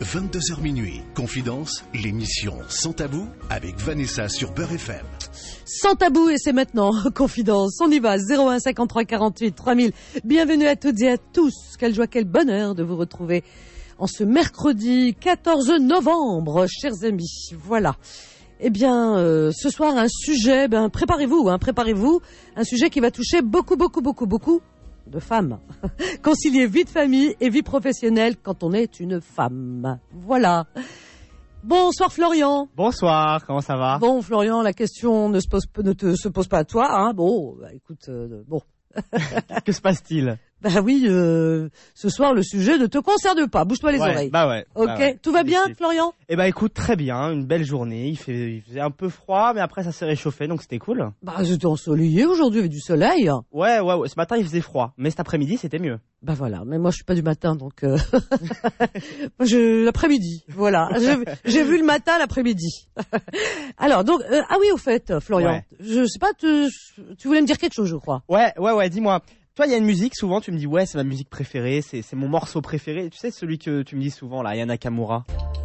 22h minuit. Confidence, l'émission Sans Tabou avec Vanessa sur Beurre FM. Sans tabou, et c'est maintenant, Confidence. On y va, 01 53 48 3000. Bienvenue à toutes et à tous. Quelle joie, quel bonheur de vous retrouver en ce mercredi 14 novembre, chers amis. Voilà. Eh bien, ce soir, un sujet, préparez-vous, un sujet qui va toucher beaucoup de femmes. Concilier vie de famille et vie professionnelle quand on est une femme. Voilà. Bonsoir Florian. Bonsoir, comment ça va? Bon Florian, la question ne se pose pas à toi, hein. Bon, écoute, bon. Que se passe-t-il? Oui, ce soir le sujet ne te concerne pas. Bouge-toi les oreilles. Ouais. Ok, tout va bien, Florian? Écoute, très bien, une belle journée. Il faisait un peu froid, mais après ça s'est réchauffé, donc c'était cool. C'était ensoleillé aujourd'hui, avec du soleil. Ouais. Ce matin il faisait froid, mais cet après-midi c'était mieux. Voilà, mais moi je suis pas du matin, donc l'après-midi. Voilà, j'ai vu le matin, l'après-midi. Alors donc, au fait, Florian, ouais. Je sais pas, tu voulais me dire quelque chose, je crois. Ouais, dis-moi. Toi, il y a une musique, souvent, tu me dis, ouais, c'est ma musique préférée, c'est mon morceau préféré. Tu sais, celui que tu me dis souvent, là, Aya Nakamura.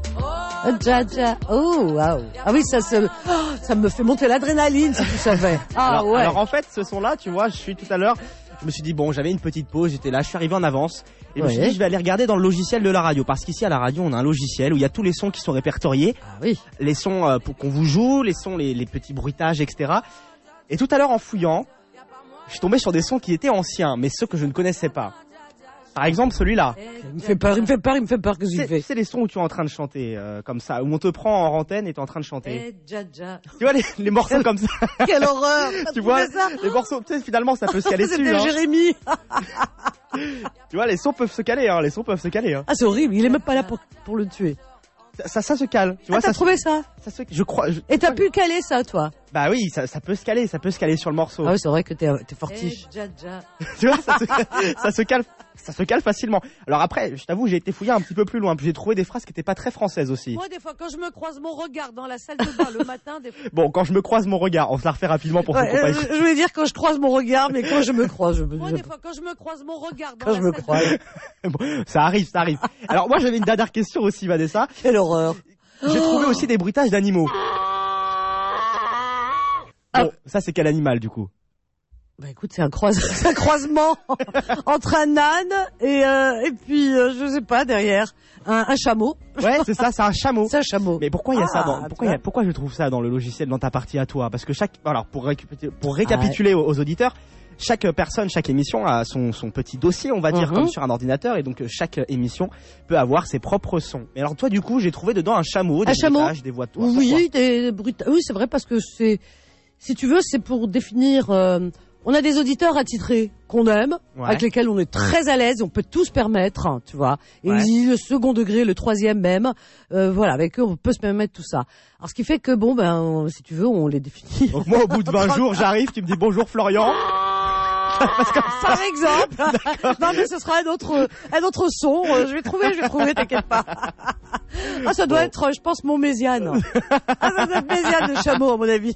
Oh, wow. Ah oui, ça me fait monter l'adrénaline, si tu savais. Alors, en fait, ce son-là, tu vois, je me suis dit, bon, j'avais une petite pause, j'étais là, je suis arrivé en avance. Et je me suis dit, je vais aller regarder dans le logiciel de la radio. Parce qu'ici, à la radio, on a un logiciel où il y a tous les sons qui sont répertoriés. Ah oui. Les sons pour qu'on vous joue, les sons, les petits bruitages, etc. Et tout à l'heure, en fouillant, je suis tombé sur des sons qui étaient anciens, mais ceux que je ne connaissais pas. Par exemple, celui-là. Il me fait peur, qu'est-ce qu'il fait? C'est les sons où tu es en train de chanter, comme ça, où on te prend en antenne et tu es en train de chanter. Tu vois, les morceaux comme ça. Quelle horreur! Tu vois, les morceaux, tu sais, finalement, ça peut se caler dessus. C'était Jérémy. Tu vois, les sons peuvent se caler, hein. Ah, c'est horrible, il est même pas là pour le tuer. Ça se cale. Tu vois, t'as trouvé ça? Je crois. Et t'as pu caler ça, toi? Bah oui, ça peut se caler sur le morceau. Ah oui, c'est vrai que t'es fortiche. Tu vois, ça se cale facilement. Alors après, je t'avoue, j'ai été fouillé un petit peu plus loin, puis j'ai trouvé des phrases qui étaient pas très françaises aussi. Moi, des fois, quand je me croise mon regard dans la salle de bain le matin, Bon, quand je me croise mon regard, on se la refait rapidement pour ceux qui n'ont pas écouté. Je voulais dire quand je croise mon regard, mais quand je me croise, Moi, des fois, quand je me croise mon regard dans la salle de bain. Bon, ça arrive. Alors moi, j'avais une dernière question aussi, Vanessa. Quelle horreur. J'ai trouvé aussi des bruitages d'animaux. Bon, ça c'est quel animal du coup? Écoute, c'est un croisement entre un âne et puis je sais pas, derrière un chameau. Ouais, c'est ça, c'est un chameau. C'est un chameau. Mais pourquoi il y a ça pourquoi je trouve ça dans le logiciel, dans ta partie à toi? Parce que pour récapituler aux auditeurs, chaque émission a son petit dossier, on va dire, comme sur un ordinateur, et donc chaque émission peut avoir ses propres sons. Mais alors toi, du coup, j'ai trouvé dedans un chameau, des bruitages, des voix de toi. Oui, oui, c'est vrai, parce que si tu veux, c'est pour définir. On a des auditeurs attitrés qu'on aime, avec lesquels on est très à l'aise, on peut tout se permettre, hein, tu vois. Et le second degré, le troisième même, avec eux, on peut se permettre tout ça. Alors, ce qui fait que si tu veux, on les définit. Donc moi, au bout de 20 jours, j'arrive, tu me dis bonjour Florian. Par exemple. Non, mais ce sera un autre son. Je vais trouver, t'inquiète pas. Ça doit être, je pense, mon Méziane. Ça doit être Méziane de chameau, à mon avis.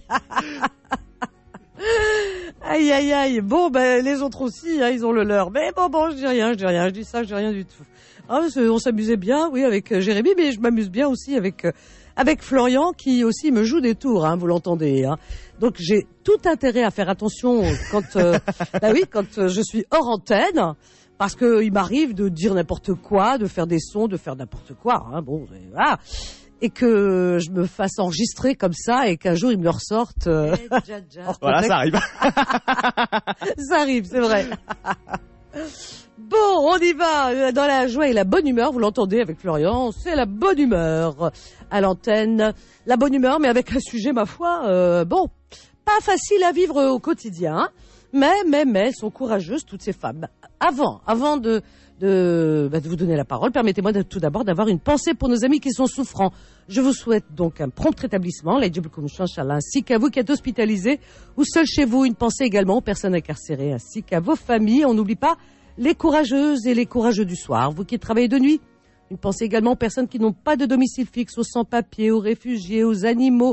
Aïe. Bon, les autres aussi, hein, ils ont le leur. Mais bon, je dis rien. Je dis ça, je dis rien du tout. On s'amusait bien, oui, avec Jérémy, mais je m'amuse bien aussi avec Florian, qui aussi me joue des tours, hein, vous l'entendez, hein. Donc j'ai tout intérêt à faire attention quand je suis hors antenne, parce que il m'arrive de dire n'importe quoi, de faire des sons, de faire n'importe quoi, hein, voilà. Et que je me fasse enregistrer comme ça et qu'un jour ils me le ressortent. Voilà, ça arrive. Ça arrive, c'est vrai. Bon, on y va dans la joie et la bonne humeur, vous l'entendez avec Florian, c'est la bonne humeur à l'antenne. La bonne humeur, mais avec un sujet, ma foi, pas facile à vivre au quotidien, mais elles sont courageuses, toutes ces femmes. Avant de vous donner la parole, permettez-moi tout d'abord d'avoir une pensée pour nos amis qui sont souffrants. Je vous souhaite donc un prompt rétablissement, ainsi qu'à vous qui êtes hospitalisés ou seuls chez vous. Une pensée également aux personnes incarcérées ainsi qu'à vos familles. On n'oublie pas les courageuses et les courageux du soir, vous qui travaillez de nuit. Une pensée également aux personnes qui n'ont pas de domicile fixe, aux sans-papiers, aux réfugiés, aux animaux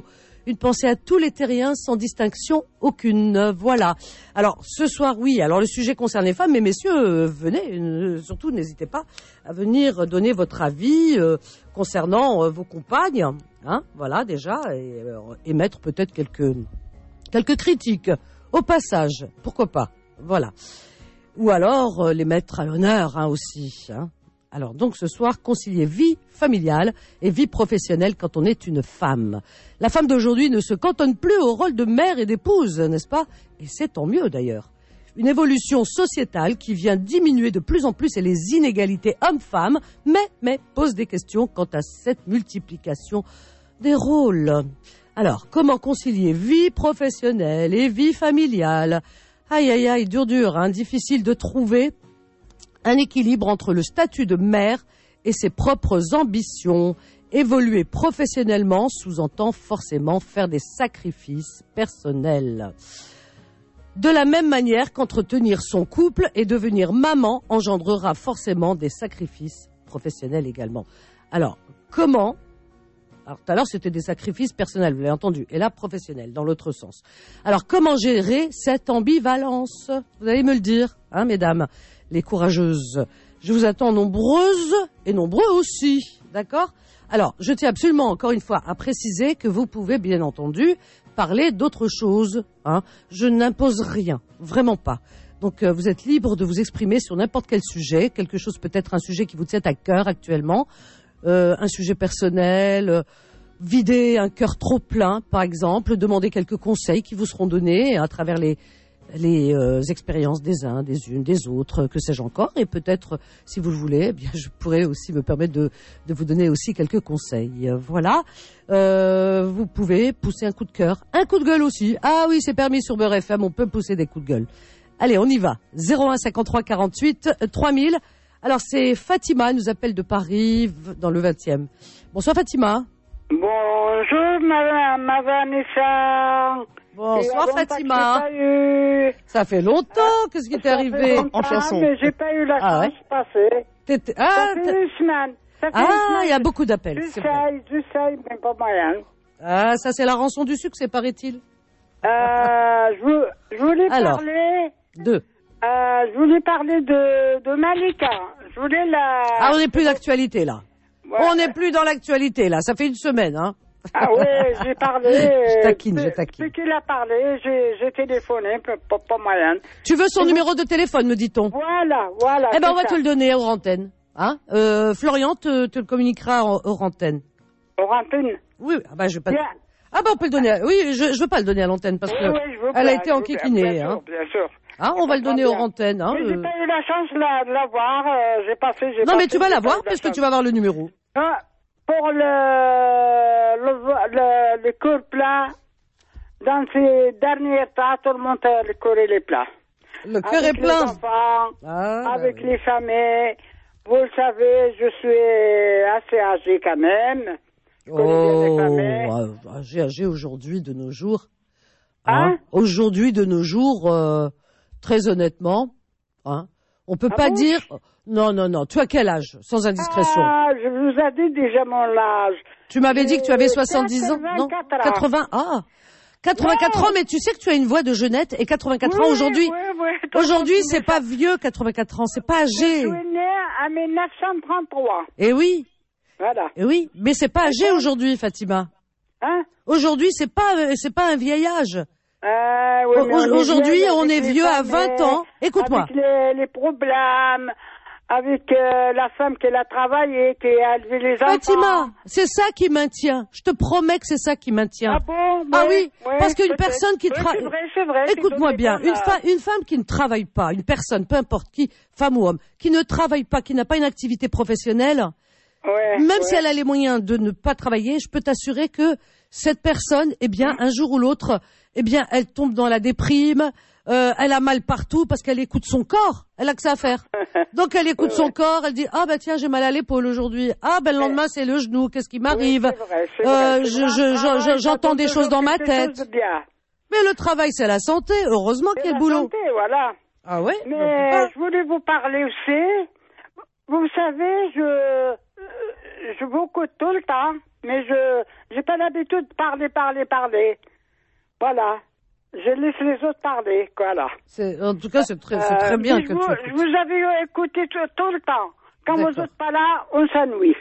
Une pensée à tous les terriens sans distinction aucune. Voilà. Alors, ce soir, oui, alors le sujet concerne les femmes, mais messieurs, venez, surtout n'hésitez pas à venir donner votre avis concernant vos compagnes. Hein, voilà, déjà, et émettre peut-être quelques critiques. Au passage, pourquoi pas. Voilà. Ou alors les mettre à l'honneur aussi. Hein. Alors donc ce soir, concilier vie familiale et vie professionnelle quand on est une femme. La femme d'aujourd'hui ne se cantonne plus au rôle de mère et d'épouse, n'est-ce pas? Et c'est tant mieux d'ailleurs. Une évolution sociétale qui vient diminuer de plus en plus les inégalités hommes-femmes, mais pose des questions quant à cette multiplication des rôles. Alors, comment concilier vie professionnelle et vie familiale? Aïe, aïe, aïe, dur, hein, difficile de trouver un équilibre entre le statut de mère et ses propres ambitions. Évoluer professionnellement sous-entend forcément faire des sacrifices personnels. De la même manière qu'entretenir son couple et devenir maman engendrera forcément des sacrifices professionnels également. Alors, comment? Alors, tout à l'heure, c'était des sacrifices personnels, vous l'avez entendu, et là, professionnels, dans l'autre sens. Alors, comment gérer cette ambivalence? Vous allez me le dire, hein, mesdames, les courageuses. Je vous attends nombreuses et nombreux aussi, d'accord? Alors, je tiens absolument, encore une fois, à préciser que vous pouvez, bien entendu, parler d'autre chose, hein. Je n'impose rien, vraiment pas. Donc, vous êtes libre de vous exprimer sur n'importe quel sujet, quelque chose peut-être un sujet qui vous tient à cœur actuellement, un sujet personnel, vider un cœur trop plein, par exemple, demander quelques conseils qui vous seront donnés à travers les expériences des uns, des unes, des autres, que sais-je encore. Et peut-être, si vous le voulez, eh bien, je pourrais aussi me permettre de vous donner aussi quelques conseils. Voilà. Vous pouvez pousser un coup de cœur, un coup de gueule aussi. Ah oui, c'est permis sur Beurre FM, on peut pousser des coups de gueule. Allez, on y va. 01 53 48 3000. Alors, c'est Fatima, elle nous appelle de Paris, dans le 20e. Bonsoir, Fatima. Bonjour, ma Vanessa. Bonsoir, Fatima. Ça fait longtemps. Qu'est-ce qui t'est arrivé? En chanson. Mais j'ai pas eu la chance de passer. Ça fait une semaine. Il y a beaucoup d'appels. J'essaye, mais pas moyen. Ah, ça, c'est la rançon du succès, paraît-il. Je voulais parler... je voulais parler de Malika. Je voulais la... Ah, on n'est plus d'actualité, là. Ouais. On n'est plus dans l'actualité, là. Ça fait une semaine, hein. Ah oui, j'ai parlé. Je taquine. Depuis qu'il a parlé, j'ai téléphoné, pas moyen. Tu veux son numéro de téléphone, me dit-on? Voilà. Eh ben, on va te le donner hors antenne. Hein? Florian te le communiquera hors antenne. Hors antenne? Oui, je vais pas... Ah ben, on peut le donner. Oui, je veux pas le donner à l'antenne parce que elle a été enquiquinée. Bien sûr. Hein, on va le donner hors antenne. Hein, mais j'ai pas eu la chance de la voir. Non, mais tu vas la voir puisque tu vas avoir le numéro. Ah, pour le cours plat, dans ces derniers temps, tout le monde a le cours et les plats. Le cœur est plein. Avec les enfants, avec les familles. Vous le savez, je suis assez âgée quand même. Âgé aujourd'hui de nos jours. Hein? Aujourd'hui de nos jours, très honnêtement, hein, on peut pas dire... Non, tu as quel âge, sans indiscrétion? Ah, je vous ai dit déjà mon âge. Tu m'avais dit que tu avais 70 ans, non? 80 ans. 84 ans, mais tu sais que tu as une voix de jeunette et 84 ans aujourd'hui. Aujourd'hui, c'est pas vieux 84 ans, c'est pas âgé. Je suis née en 1933. Eh oui. Voilà. Eh oui, mais c'est pas âgé aujourd'hui, Fatima. Hein? Aujourd'hui, c'est pas un vieil âge. Oui, aujourd'hui, on est vieux à 20 ans. Écoute-moi. Avec les problèmes, avec la femme qui a travaillé, qui a élevé les enfants. Fatima, c'est ça qui maintient. Je te promets que c'est ça qui maintient. Ah bon? Ah oui, parce qu'une personne qui travaille... C'est vrai. Écoute-moi bien, une femme qui ne travaille pas, une personne, peu importe qui, femme ou homme, qui ne travaille pas, qui n'a pas une activité professionnelle, même si elle a les moyens de ne pas travailler, je peux t'assurer que cette personne, eh bien, un jour ou l'autre, eh bien, elle tombe dans la déprime, elle a mal partout parce qu'elle écoute son corps. Elle a que ça à faire. Donc, elle écoute son corps, elle dit, ah, bah, tiens, j'ai mal à l'épaule aujourd'hui. Ah, ben, le lendemain, c'est le genou. Qu'est-ce qui m'arrive? J'entends des choses dans ma tête. Mais le travail, c'est la santé. Heureusement qu'il y a le boulot. Santé, voilà. Ah ouais? Mais je voulais vous parler aussi. Vous savez, je vous écoute tout le temps, mais j'ai pas l'habitude de parler. Voilà. Je laisse les autres parler, voilà. En tout cas, c'est très bien que tu écoutes. Je vous avais écouté tout le temps. Quand vous n'êtes pas là, on s'ennuie.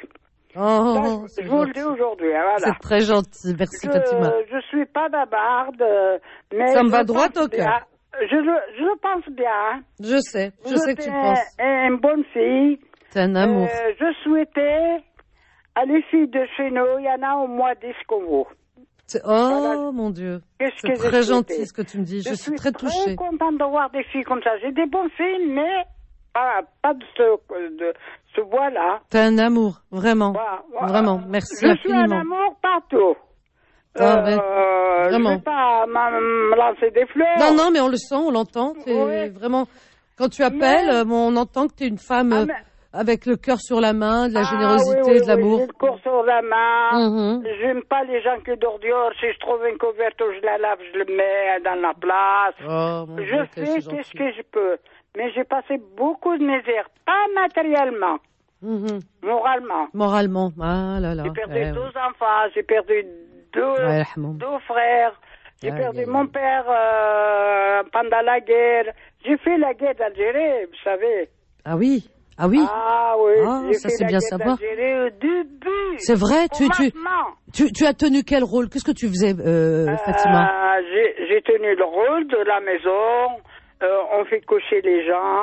Oh, je vous le dis aujourd'hui, voilà. C'est très gentil, merci Fatima. Je suis pas bavarde, mais... Ça me va droit au cœur. Je le pense bien. Je sais que tu penses. Une bonne fille. C'est un amour. Je souhaitais, à les filles de chez nous, il y en a au moins 10 comme vous. Mon Dieu. C'est très gentil ce que tu me dis. Je suis très touchée. Je suis très contente de voir des filles comme ça. J'ai des bonnes filles, mais pas de ce bois-là. T'es un amour, vraiment. Vraiment, merci infiniment. Je suis un amour partout. Vraiment. Je ne vais pas me lancer des fleurs. Non, mais on le sent, on l'entend. Oui. Vraiment, quand tu appelles, on entend que tu es une femme avec le cœur sur la main, de la générosité, de l'amour. J'ai le cœur sur la main. J'aime pas les gens qui d'ordures. Si je trouve une couverture, je la lave, je le mets dans la place. Je fais ce que je peux. Mais j'ai passé beaucoup de misère, pas matériellement, moralement. Moralement, ah là là. J'ai perdu 12 enfants, j'ai perdu deux frères, j'ai perdu mon père pendant la guerre. J'ai fait la guerre d'Algérie, vous savez. Ah oui. Ah oui, ça c'est bien savoir. Au début. C'est vrai, tu as tenu quel rôle? Qu'est-ce que tu faisais, Fatima? J'ai tenu le rôle de la maison. On fait coucher les gens.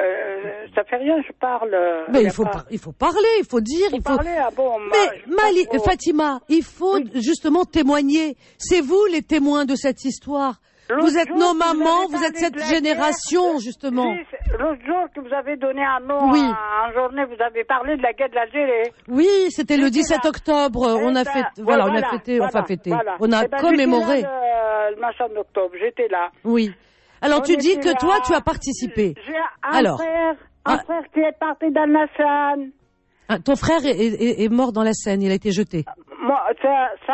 Ça fait rien, je parle. Mais il faut parler, il faut dire, il faut. Parler, Mais Fatima, il faut justement témoigner. C'est vous les témoins de cette histoire. Vous êtes nos mamans, vous êtes cette génération, justement. L'autre jour que vous avez donné un nom en journée, vous avez parlé de la guerre de l'Algérie. Oui, c'était le 17 octobre. On a fêté. On a commémoré. Le machin d'octobre, j'étais là. Oui. Alors tu dis que toi, tu as participé. J'ai un frère qui est parti dans la Seine. Ton frère est mort dans la Seine, il a été jeté. Moi, c'est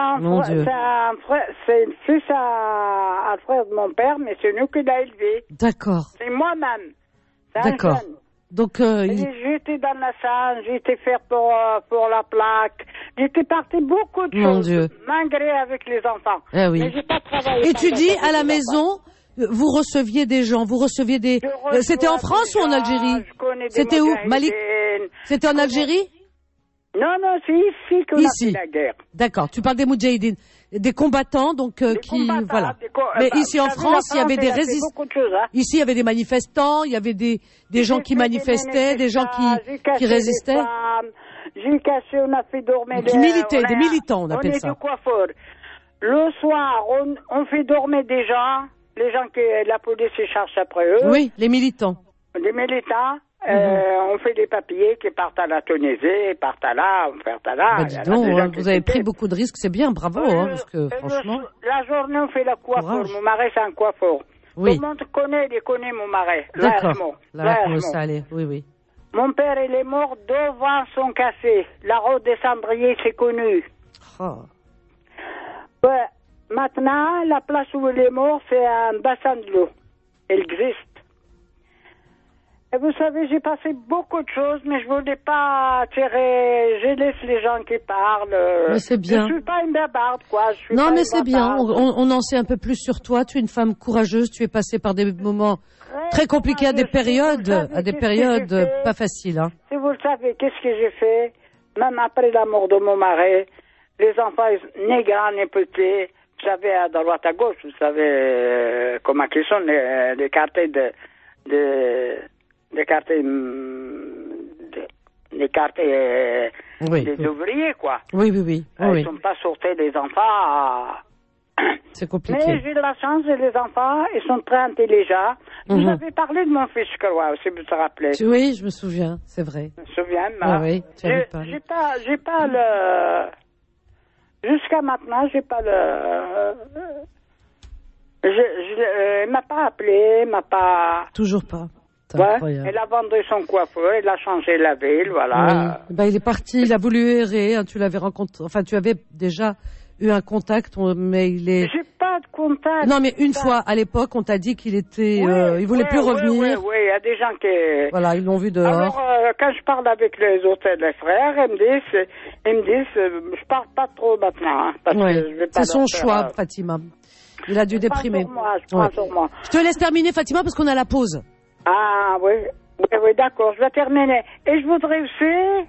un fils à un frère de mon père, mais c'est nous qui l'a élevé. D'accord. C'est moi-même. D'accord. Donc, j'étais dans la Seine, j'étais faire pour la plaque. J'étais parti beaucoup de choses, malgré avec les enfants. Eh oui. Mais j'ai pas travaillé. Et tu dis à la maison, vous receviez des gens, C'était en France ou en Algérie? C'était où, Malik? C'était en Algérie? Non, c'est ici qu'on a fait la guerre. D'accord, tu parles des Moudjahidines, des combattants, donc voilà. Mais ici en France, il y avait des résistants. Ici, il y avait des manifestants, il y avait des gens qui manifestaient, des gens qui résistaient. J'ai caché, on a fait dormir qui militaient, des militants, on appelle ça. On est de coiffeurs. Le soir, on fait dormir des gens, les gens que la police cherche après eux. Oui, les militants. Les militants. On fait des papiers qui partent à la Tunisie, partent à là, on part à là. Dis donc, vous avez pris beaucoup de risques, c'est bien, bravo, parce que franchement. La journée, on fait la coiffure. Mon mari, c'est un coiffeur. Oui. Tout le monde il connaît mon mari. D'accord. Oui. Mon père, il est mort devant son café. La route des Cendriers, c'est connu. Maintenant, la place où il est mort, c'est un bassin de l'eau. Il existe. Et vous savez, j'ai passé beaucoup de choses, mais je ne voulais pas tirer. Je laisse les gens qui parlent. Mais c'est bien. Je ne suis pas une bavarde, quoi. Non, mais c'est bien. On en sait un peu plus sur toi. Tu es une femme courageuse. Tu es passée par des moments très compliqués, à des périodes pas faciles. Hein. Si vous le savez, qu'est-ce que j'ai fait? Même après la mort de mon mari, les enfants, ni grands ni petits, vous savez, à droite à gauche, vous savez comment ils sont les quartiers des des ouvriers, quoi. Oui. Ils sont pas sortis des enfants. C'est compliqué. Mais j'ai de la chance, les enfants, ils sont très intelligents. Vous avez parlé de mon fils, je crois, si vous vous rappelez. Oui, je me souviens, c'est vrai. Je me souviens, oui, tu avais parlé. J'ai pas le... Jusqu'à maintenant, j'ai pas le... Il m'a pas appelé, m'a pas... Toujours pas. Ouais, il a vendu son coiffeur, il a changé la ville, voilà. Oui. Il est parti, il a voulu errer, hein, tu l'avais rencontré, enfin tu avais déjà eu un contact, mais il est... J'ai pas de contact. Non, mais une fois, à l'époque, on t'a dit qu'il était, il voulait plus revenir. Oui, il y a des gens qui... Voilà, ils l'ont vu dehors. Alors, quand je parle avec les autres, les frères, ils me disent, je parle pas trop maintenant, hein, parce que je vais pas. C'est son choix, Fatima. Il a dû déprimer. Je prends sur moi. Je te laisse terminer, Fatima, parce qu'on a la pause. Ah, oui, d'accord, je vais terminer. Et je voudrais aussi...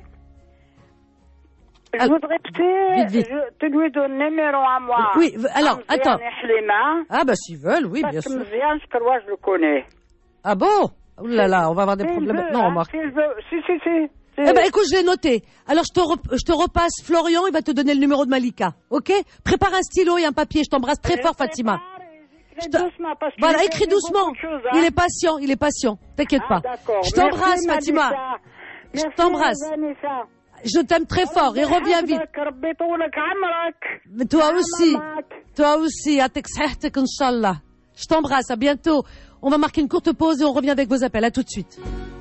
Vite. Tu lui donnes le numéro à moi. Oui, alors, attends. Ah, bah, s'ils veulent, oui, bien sûr. Parce que Mziane, je le connais. Ah bon? Ouh là là, on va avoir des problèmes maintenant, Marc. Si. Eh ben, écoute, je l'ai noté. Alors, je te repasse Florian, il va te donner le numéro de Malika. Ok? Prépare un stylo et un papier. Je t'embrasse très fort, Fatima. Doucement, parce voilà, écris doucement. Hein. Il est patient. T'inquiète pas. D'accord. Je t'embrasse, Fatima. Je t'embrasse. Je t'aime très fort et reviens vite. Mais toi aussi, atek sahtek, Inch'Allah. Je t'embrasse, à bientôt. On va marquer une courte pause et on revient avec vos appels. À tout de suite.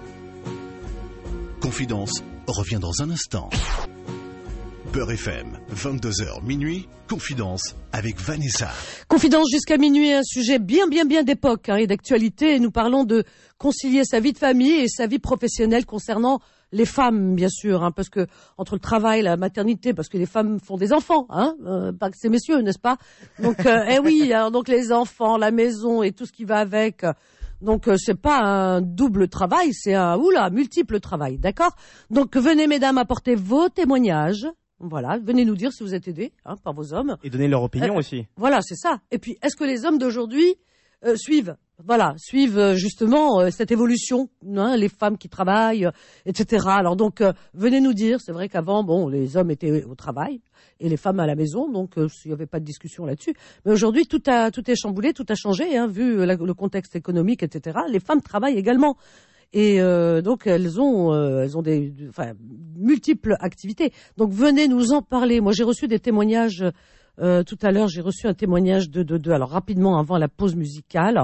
Confidence revient dans un instant. Beurre FM, 22h minuit, Confidence avec Vanessa. Confidence jusqu'à minuit, un sujet bien d'époque et d'actualité. Nous parlons de concilier sa vie de famille et sa vie professionnelle concernant les femmes, bien sûr, parce que entre le travail, la maternité, parce que les femmes font des enfants, pas que ces messieurs, n'est-ce pas? Donc, donc les enfants, la maison et tout ce qui va avec. Donc, c'est pas un double travail, c'est un multiple travail, d'accord? Donc, venez, mesdames, apporter vos témoignages. Voilà, venez nous dire si vous êtes aidés par vos hommes. Et donner leur opinion aussi. Voilà, c'est ça. Et puis, est-ce que les hommes d'aujourd'hui suivent justement cette évolution, les femmes qui travaillent, etc. Alors donc, venez nous dire. C'est vrai qu'avant, les hommes étaient au travail et les femmes à la maison, donc il n'y avait pas de discussion là-dessus. Mais aujourd'hui, tout est chamboulé, tout a changé, vu le contexte économique, etc. Les femmes travaillent également. Et donc elles ont des multiples activités. Donc venez nous en parler. Moi j'ai reçu des témoignages tout à l'heure. J'ai reçu un témoignage alors rapidement avant la pause musicale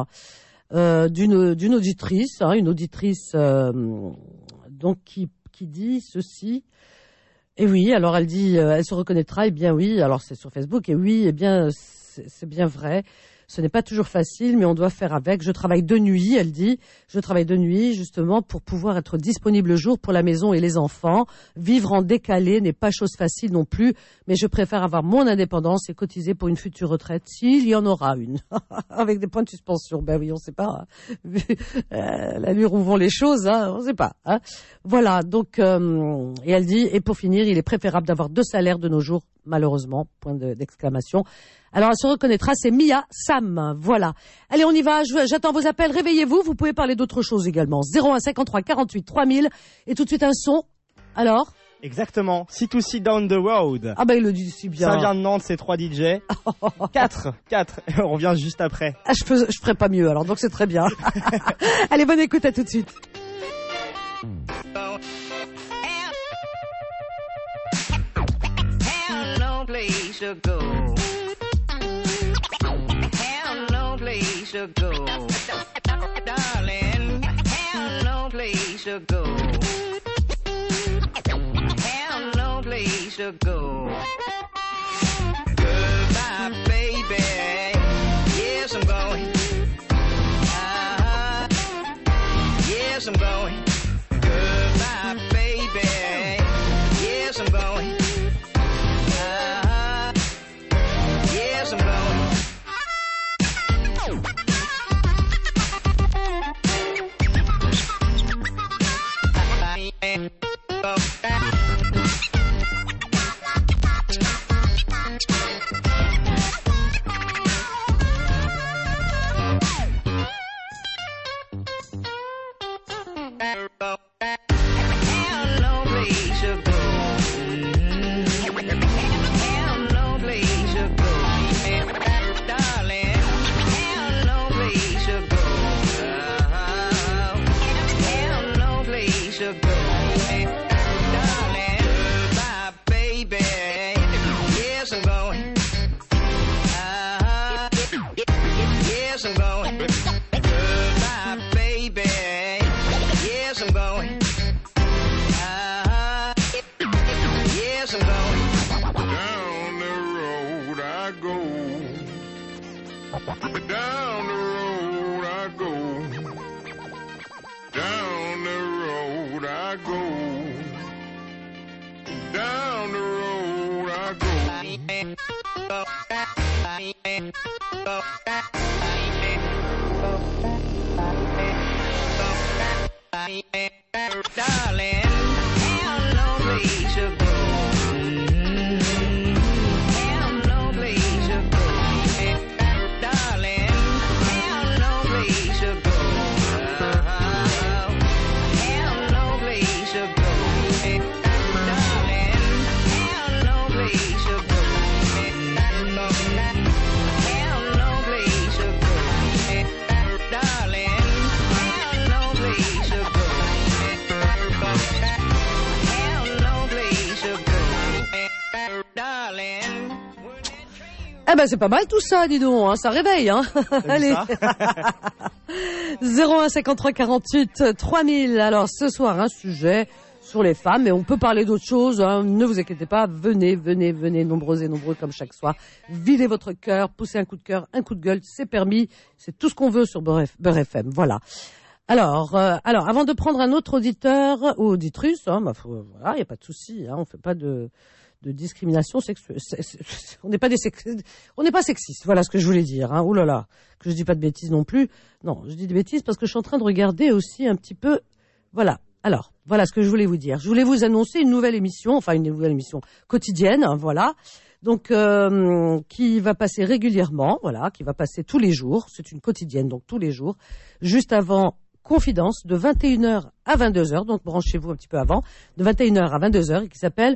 d'une auditrice, une auditrice donc qui dit ceci. Et oui, alors elle dit, elle se reconnaîtra. Eh bien oui, alors c'est sur Facebook. Et oui, eh bien c'est bien vrai. Ce n'est pas toujours facile, mais on doit faire avec. Je travaille de nuit, elle dit. Je travaille de nuit, justement, pour pouvoir être disponible le jour pour la maison et les enfants. Vivre en décalé n'est pas chose facile non plus, mais je préfère avoir mon indépendance et cotiser pour une future retraite, s'il y en aura une. Avec des points de suspension. Ben oui, on ne sait pas. L'allure où vont les choses, on ne sait pas. Voilà, donc, et elle dit, et pour finir, il est préférable d'avoir 2 salaires de nos jours, malheureusement, point d'exclamation. Alors, elle se reconnaîtra, c'est Mia Sam. Voilà. Allez, on y va. J'attends vos appels. Réveillez-vous. Vous pouvez parler d'autres choses également. 01 53 48 3000. Et tout de suite, un son. Alors? Exactement. C2C Down the Road. Ah, il le dit si bien. Ça vient de Nantes, c'est 3 DJ. 4. On revient juste après. Ah, je ferai pas mieux alors, donc c'est très bien. Allez, bonne écoute, à tout de suite. To go, darling, have no place to go, have no place to go. Goodbye, baby. Yes, I'm going. Yes, I'm going. Goodbye, baby. Yes, I'm going. Yes, I'm going. Down the road I go. Down the road I go. Down the road I go. Darling, have no place to go. Have no place to go. Darling, have no place to go. Have no place to go. Darling, have no place to go. Have no place to go. Darling, have no place to go. Eh ben c'est pas mal tout ça, dis donc, hein, ça réveille, hein. Allez. 01 53 48 3000. Alors ce soir un sujet sur les femmes, mais on peut parler d'autres choses, hein. Ne vous inquiétez pas, venez, nombreux et nombreux comme chaque soir. Videz votre cœur, poussez un coup de cœur, un coup de gueule, c'est permis, c'est tout ce qu'on veut sur Beurre FM. Voilà. Alors, avant de prendre un autre auditeur ou auditrice, hein, voilà, y a pas de souci, hein, on fait pas de discrimination sexuelle. On n'est pas sexiste. Voilà ce que je voulais dire, hein. Ouh là là, que je dis pas de bêtises non plus. Non, je dis des bêtises parce que je suis en train de regarder aussi un petit peu. Voilà. Alors, voilà ce que je voulais vous dire. Je voulais vous annoncer une nouvelle émission quotidienne, hein, voilà. Donc, qui va passer régulièrement, voilà, qui va passer tous les jours. C'est une quotidienne, donc tous les jours, juste avant Confidence, de 21h à 22h. Donc, branchez-vous un petit peu avant, de 21h à 22h, et qui s'appelle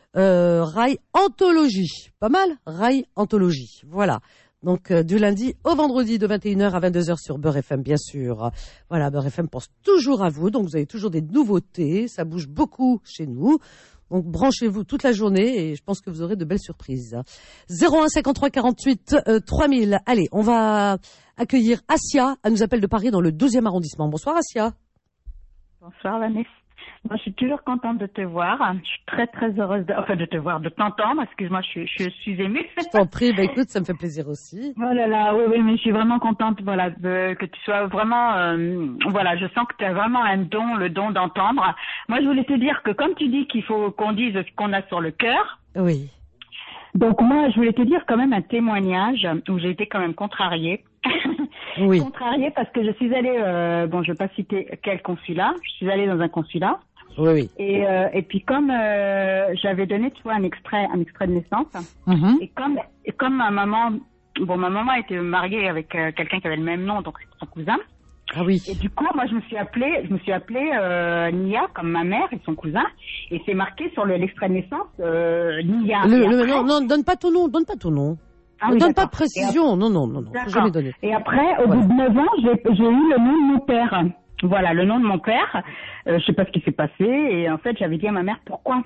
Rail Anthologie. Pas mal, Rail Anthologie. Voilà. Donc, du lundi au vendredi de 21h à 22h sur Beurre FM, bien sûr. Voilà, Beurre FM pense toujours à vous. Donc, vous avez toujours des nouveautés. Ça bouge beaucoup chez nous. Donc, branchez-vous toute la journée et je pense que vous aurez de belles surprises. 01 53 48 3000. Allez, on va accueillir Assia. Elle nous appelle de Paris dans le 12e arrondissement. Bonsoir, Assia. Bonsoir, Vanessa. Moi, je suis toujours contente de te voir. Je suis très, très heureuse de te voir, de t'entendre. Excuse-moi, je suis émue. Je t'en prie. Bah, écoute, ça me fait plaisir aussi. Oh là là, oui, mais je suis vraiment contente, voilà, que tu sois vraiment, voilà, je sens que tu as vraiment le don d'entendre. Moi, je voulais te dire que comme tu dis qu'il faut qu'on dise ce qu'on a sur le cœur. Oui. Donc, moi, je voulais te dire quand même un témoignage où j'ai été quand même contrariée. Oui. Contrariée parce que je suis allée, je vais pas citer quel consulat, je suis allée dans un consulat. Oui, oui. Et puis comme j'avais donné, tu vois, un extrait de naissance, et comme ma maman était mariée avec quelqu'un qui avait le même nom, donc c'est son cousin. Ah oui. Et du coup, moi, je me suis appelée Nia, comme ma mère et son cousin, et c'est marqué sur l'extrait de naissance Nia. Non, donne pas ton nom. Ah, ne oui, donne pas de d'accord. précision. Non, faut jamais donner. Et après, au bout de 9 ans, j'ai eu le nom de mon père. Voilà, le nom de mon père. Je sais pas ce qui s'est passé. Et en fait, j'avais dit à ma mère pourquoi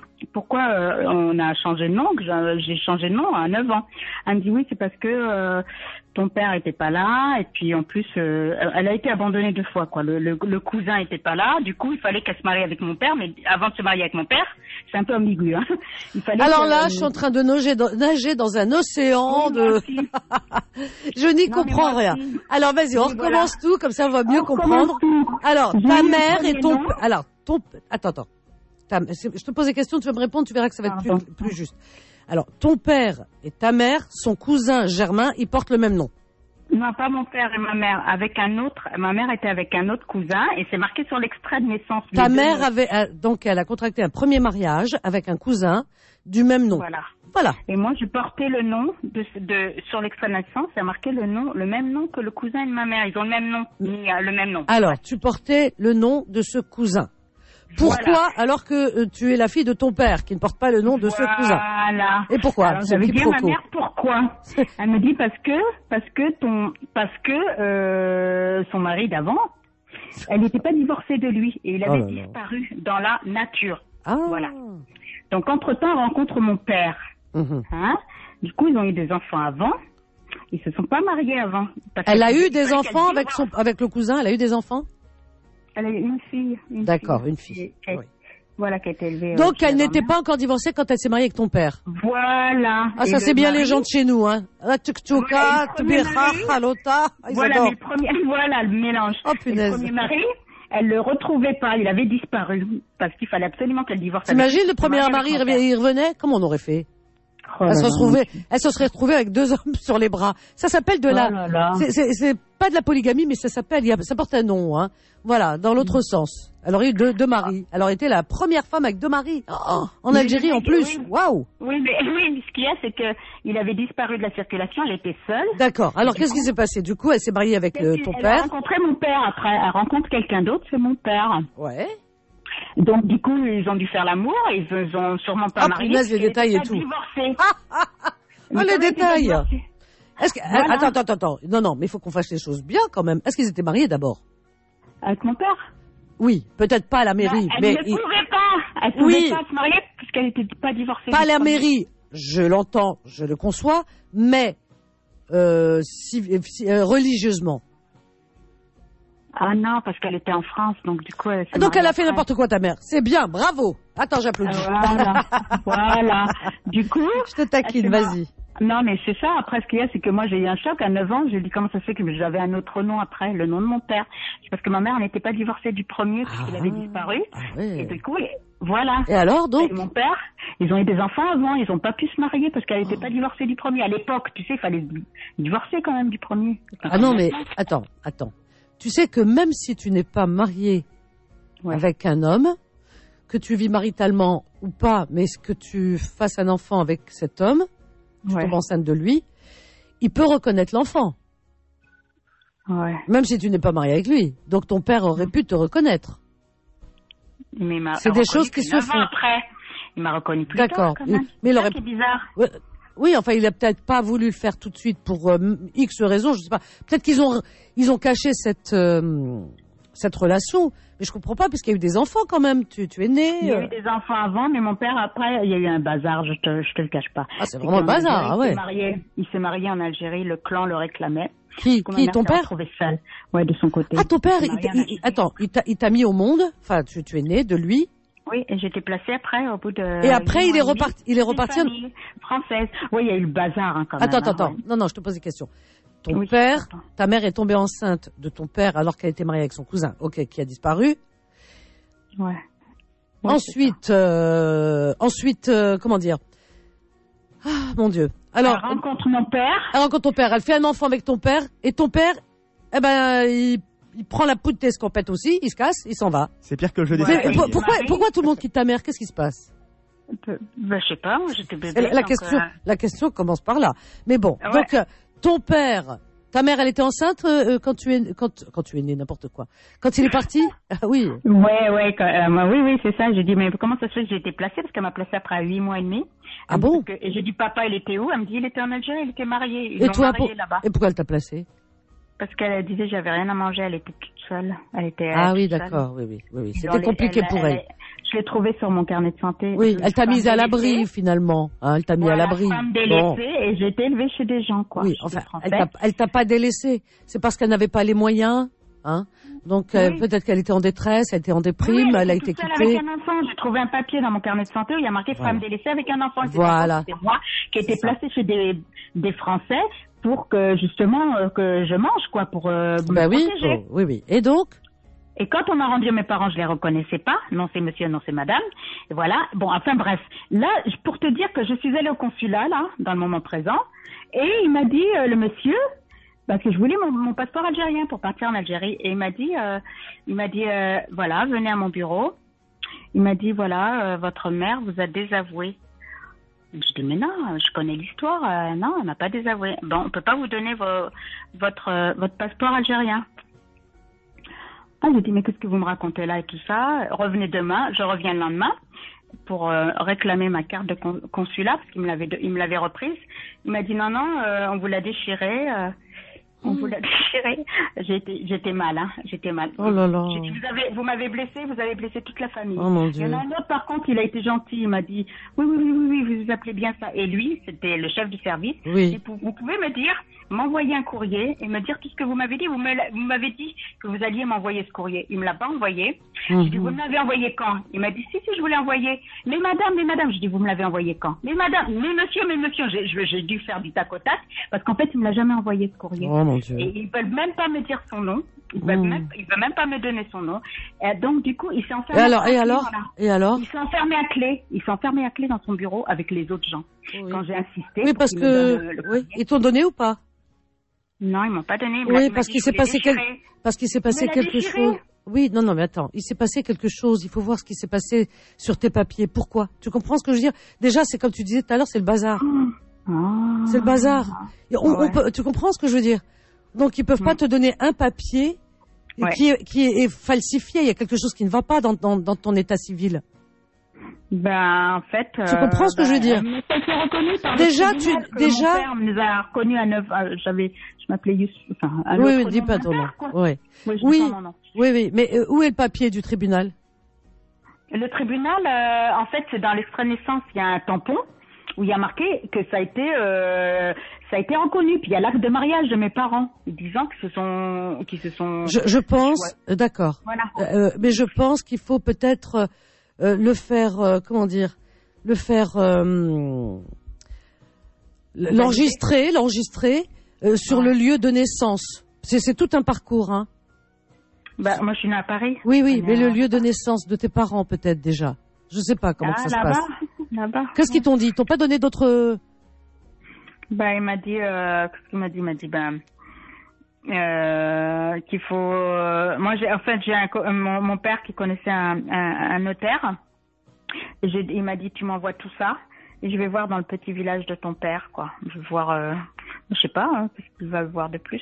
on a changé de nom, que j'ai changé de nom à 9 ans. Elle me dit oui, c'est parce que ton père était pas là. Et puis en plus, elle a été abandonnée 2 fois, quoi. Le cousin était pas là. Du coup, il fallait qu'elle se marie avec mon père. Mais avant de se marier avec mon père, c'est un peu ambigu, hein. Alors là, je suis en train de nager dans un océan de... Je n'y comprends rien. Alors vas-y, on recommence tout, comme ça on va mieux comprendre. Alors, ta mère et ton... Alors, Attends. Je te pose des questions, tu vas me répondre, tu verras que ça va être plus juste. Alors, ton père et ta mère, son cousin Germain, ils portent le même nom. Non, pas mon père et ma mère, avec un autre. Ma mère était avec un autre cousin et c'est marqué sur l'extrait de naissance. Ta mère donc elle a contracté un premier mariage avec un cousin du même nom. Voilà. Et moi, je portais le nom sur l'extrait de naissance, c'est marqué le même nom que le cousin de ma mère. Ils ont le même nom. Le même nom. Alors, tu portais le nom de ce cousin. Pourquoi, alors que tu es la fille de ton père, qui ne porte pas le nom de ce cousin? Voilà. Et pourquoi? Alors, j'avais dit à ma mère pourquoi. Elle me dit parce que son mari d'avant, elle n'était pas divorcée de lui et il avait disparu dans la nature. Ah. Voilà. Donc entre-temps, elle rencontre mon père. Hein? Du coup, ils ont eu des enfants avant. Ils se sont pas mariés avant. Elle a eu des enfants avec le cousin. Elle a eu des enfants? Elle a eu une fille. D'accord, une fille. Oui. Voilà, qui a été élevée. Donc, elle n'était pas encore divorcée quand elle s'est mariée avec ton père. Voilà. Ah, ça, c'est bien les gens de chez nous, hein. Voilà, Voilà, voilà, le mélange. Oh, punaise. Le premier mari, elle le retrouvait pas, il avait disparu. Parce qu'il fallait absolument qu'elle divorce. T'imagines, le premier mari, il revenait? Comment on aurait fait? Elle se serait retrouvée avec 2 hommes sur les bras. Ça s'appelle de la... C'est pas de la polygamie, mais ça s'appelle... Ça porte un nom, hein. Voilà, dans l'autre sens. Elle aurait eu deux maris. Elle aurait été la première femme avec 2 maris. En Algérie, en plus. Waouh. Oui, mais ce qu'il y a, c'est que il avait disparu de la circulation, elle était seule. D'accord. Alors, qu'est-ce qui s'est passé? Du coup, elle s'est mariée avec ton père. Elle a rencontré mon père après. Elle rencontre quelqu'un d'autre, c'est mon père. Ouais. Donc, du coup, ils ont dû faire l'amour, ils ont sûrement pas marié. Ah, les détails et tout. Divorcé. Les détails. Attends. Non, mais il faut qu'on fasse les choses bien quand même. Est-ce qu'ils étaient mariés d'abord? Avec mon père? Oui, peut-être pas à la mairie. Elle ne pouvait pas. Elle pouvait pas se marier parce qu'elle n'était pas divorcée. Pas à la mairie. Je l'entends, je le conçois, mais religieusement. Ah non, parce qu'elle était en France, donc du coup... Donc elle a fait n'importe quoi, ta mère. C'est bien, bravo. Attends, j'applaudis. Voilà. Du coup... Je te taquine, vas-y. Non, mais c'est ça. Après, ce qu'il y a, c'est que moi, j'ai eu un choc à 9 ans. J'ai dit comment ça se fait que j'avais un autre nom après, le nom de mon père. C'est parce que ma mère n'était pas divorcée du premier, puisqu'il avait disparu. Et du coup, voilà. Et alors, donc? Et mon père, ils ont eu des enfants avant. Ils n'ont pas pu se marier parce qu'elle n'était pas divorcée du premier. À l'époque, tu sais, il fallait divorcer quand même du premier. Ah non, mais attends. Tu sais que même si tu n'es pas marié avec un homme, que tu vis maritalement ou pas, mais que tu fasses un enfant avec cet homme, tu tombes enceinte de lui, il peut reconnaître l'enfant. Ouais. Même si tu n'es pas marié avec lui. Donc ton père aurait pu te reconnaître. Mais c'est des choses qui se font. Après, il m'a reconnu plus tard quand même. Mais il aurait... C'est bizarre. Oui, enfin, il a peut-être pas voulu le faire tout de suite pour X raisons, je sais pas. Peut-être qu'ils ont caché cette relation, mais je comprends pas puisqu'il y a eu des enfants quand même. Tu es né. Il y a eu des enfants avant, mais mon père après, il y a eu un bazar. Je te le cache pas. Ah, c'est vraiment le bazar, Il s'est marié en Algérie, le clan le réclamait. Qui ton père? Trouvé seul. Ouais, de son côté. Ah, ton père, il t'a mis au monde. Enfin, tu es né de lui. Oui, et j'étais placée après, au bout de... Et après, il est reparti... française. Oui, il y a eu le bazar, quand même. Attends. Non, je te pose des questions. Ton père, ta mère est tombée enceinte de ton père alors qu'elle était mariée avec son cousin, qui a disparu. Ouais. Ensuite, comment dire? Ah, mon Dieu. Alors... Elle rencontre mon père. Elle rencontre ton père. Elle fait un enfant avec ton père. Et ton père, il prend la poudre d'escampette aussi, il se casse, il s'en va. C'est pire que le jeu des pourquoi tout le monde quitte ta mère? Qu'est-ce qui se passe? Je sais pas, moi j'étais bébé. La question commence par là. Mais bon, donc ton père, ta mère, elle était enceinte quand tu es né, n'importe quoi. Quand il est parti? Ah oui. Oui, c'est ça. J'ai dit, mais comment ça se fait que j'ai été placée? Parce qu'elle m'a placée après 8 mois et demi. Ah bon? Et j'ai dit, papa, il était où? Elle me dit, il était en Algérie, il était marié. Et toi, et pourquoi elle t'a placée? Parce qu'elle disait j'avais rien à manger, elle était toute seule. Elle était d'accord, oui. C'était compliqué pour elle. Je l'ai trouvée sur mon carnet de santé. Oui, elle t'a mise à l'abri finalement. Elle t'a mis à l'abri. Femme délaissée et j'ai été élevée chez des gens, quoi. Oui, enfin, elle t'a pas délaissée. C'est parce qu'elle n'avait pas les moyens, hein. Donc peut-être qu'elle était en détresse, elle était en déprime, elle a été quittée. Avec un enfant, j'ai trouvé un papier dans mon carnet de santé où il y a marqué femme délaissée avec un enfant. Voilà. C'est moi qui étais placée chez des Français pour que justement que je mange, quoi, pour me protéger. Oui. Et donc? Et quand on m'a rendu mes parents, je les reconnaissais pas. Non, c'est monsieur, non, c'est madame. Et voilà. Bon, enfin bref. Là, pour te dire que je suis allée au consulat, là, dans le moment présent, et il m'a dit, le monsieur, que je voulais mon passeport algérien pour partir en Algérie. Et il m'a dit, voilà, venez à mon bureau. Il m'a dit, voilà, votre mère vous a désavoué. Je dis, mais non, je connais l'histoire. Non, elle m'a pas désavoué. Bon, on peut pas vous donner votre passeport algérien. Ah, j'ai dit, mais qu'est-ce que vous me racontez là et tout ça? Revenez demain, je reviens le lendemain pour réclamer ma carte de consulat parce qu'il me l'avait reprise. Il m'a dit, non, on vous l'a déchirée. On vous l'a déchirée. J'étais mal, hein. J'étais mal. Oh là là. J'ai dit, vous m'avez blessé, vous avez blessé toute la famille. Oh mon Dieu. Il y en a un autre, par contre, il a été gentil. Il m'a dit, oui, vous appelez bien ça. Et lui, c'était le chef du service. Oui. Et vous pouvez me dire, m'envoyer un courrier et me dire tout ce que vous m'avez dit. Vous m'avez dit que vous alliez m'envoyer ce courrier. Il me l'a pas envoyé. Je dis, vous me l'avez envoyé quand? Il m'a dit, si, je vous l'ai envoyé. Mais madame, je dis, vous me l'avez envoyé quand? Mais monsieur, j'ai dû faire du tac au tac parce qu'en fait, il me l'a jamais envoyé ce courrier. Oh mon Dieu. Et ils veulent même pas me dire son nom. Il veut même pas me donner son nom. Donc, du coup, il s'est enfermé. Et alors? Il s'est enfermé à clé. Il s'est enfermé à clé dans son bureau avec les autres gens. Oui. Quand j'ai insisté. Oui, parce que, ils t'ont donné ou pas? Non, ils m'ont pas donné. Oui, parce qu'il s'est passé quelque chose. Oui, non, mais attends, il s'est passé quelque chose. Il faut voir ce qui s'est passé sur tes papiers. Pourquoi? Tu comprends ce que je veux dire? Déjà, c'est comme tu disais tout à l'heure, c'est le bazar. C'est le bazar. Tu comprends ce que je veux dire? Donc, ils peuvent pas te donner un papier qui est falsifié. Il y a quelque chose qui ne va pas dans ton état civil. Ben, en fait. Tu comprends ce que je veux dire? Ça s'est reconnu par déjà, mon père me les a reconnus à 9 ans. Je m'appelais Youssef. Oui, dis pas ton nom. Oui. Mais où est le papier du tribunal? Le tribunal, en fait, c'est dans l'extrait de naissance. Il y a un tampon où il y a marqué que ça a été reconnu. Puis il y a l'acte de mariage de mes parents, disant qu'ils se sont. Je pense, d'accord. Voilà. Mais je pense qu'il faut peut-être le faire, l'enregistrer sur le lieu de naissance. C'est tout un parcours, hein. Bah, moi, je suis née à Paris. Oui, mais le lieu de naissance de tes parents, peut-être, déjà. Je sais pas comment ça se passe. Là-bas. Qu'est-ce qu'ils t'ont dit? Ils t'ont pas donné d'autres... Bah, il m'a dit, qu'est-ce qu'il m'a dit? Il m'a dit, qu'il faut, moi, j'ai mon père qui connaissait un notaire. Il m'a dit, tu m'envoies tout ça et je vais voir dans le petit village de ton père, quoi. Je vais voir, je sais pas, qu'est-ce qu'il va voir de plus.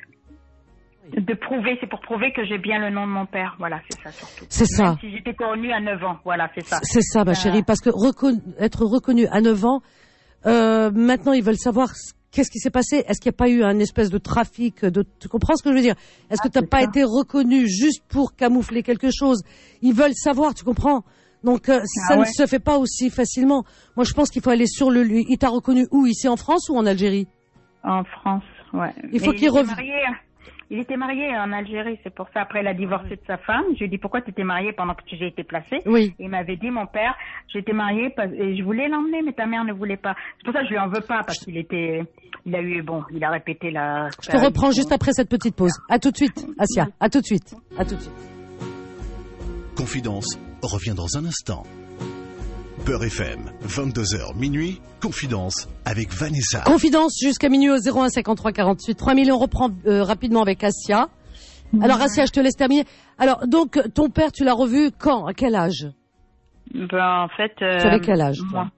C'est pour prouver que j'ai bien le nom de mon père. Voilà, c'est ça surtout. C'est ça. Même si j'étais connue à 9 ans. Voilà, c'est ça. C'est ça, ma chérie, parce que être reconnue à 9 ans, maintenant ils veulent savoir qu'est-ce qui s'est passé. Est-ce qu'il n'y a pas eu un espèce de trafic tu comprends ce que je veux dire? Est-ce que tu n'as pas été reconnue juste pour camoufler quelque chose? Ils veulent savoir, tu comprends? Donc ça ne se fait pas aussi facilement. Moi, je pense qu'il faut aller sur le lieu. Il t'a reconnu où? Ici en France ou en Algérie? En France, ouais. Il faut qu'il revienne. Il était marié en Algérie, c'est pour ça. Après, il a divorcé de sa femme. Je lui ai dit, pourquoi tu étais mariée pendant que j'ai été placée? Oui. Il m'avait dit, mon père, j'étais mariée et je voulais l'emmener, mais ta mère ne voulait pas. C'est pour ça que je lui en veux pas, parce qu'il a répété la... Je te reprends juste après cette petite pause. À tout de suite, Asia. À tout de suite. Confidence revient dans un instant. Beurre FM, 22h minuit, Confidence avec Vanessa. Confidence jusqu'à minuit au 01 53 48 3000. On reprend rapidement avec Asia. Alors Asia, je te laisse terminer. Alors donc ton père, tu l'as revu quand? À quel âge? Ben en fait. Tu avais quel âge? Moi,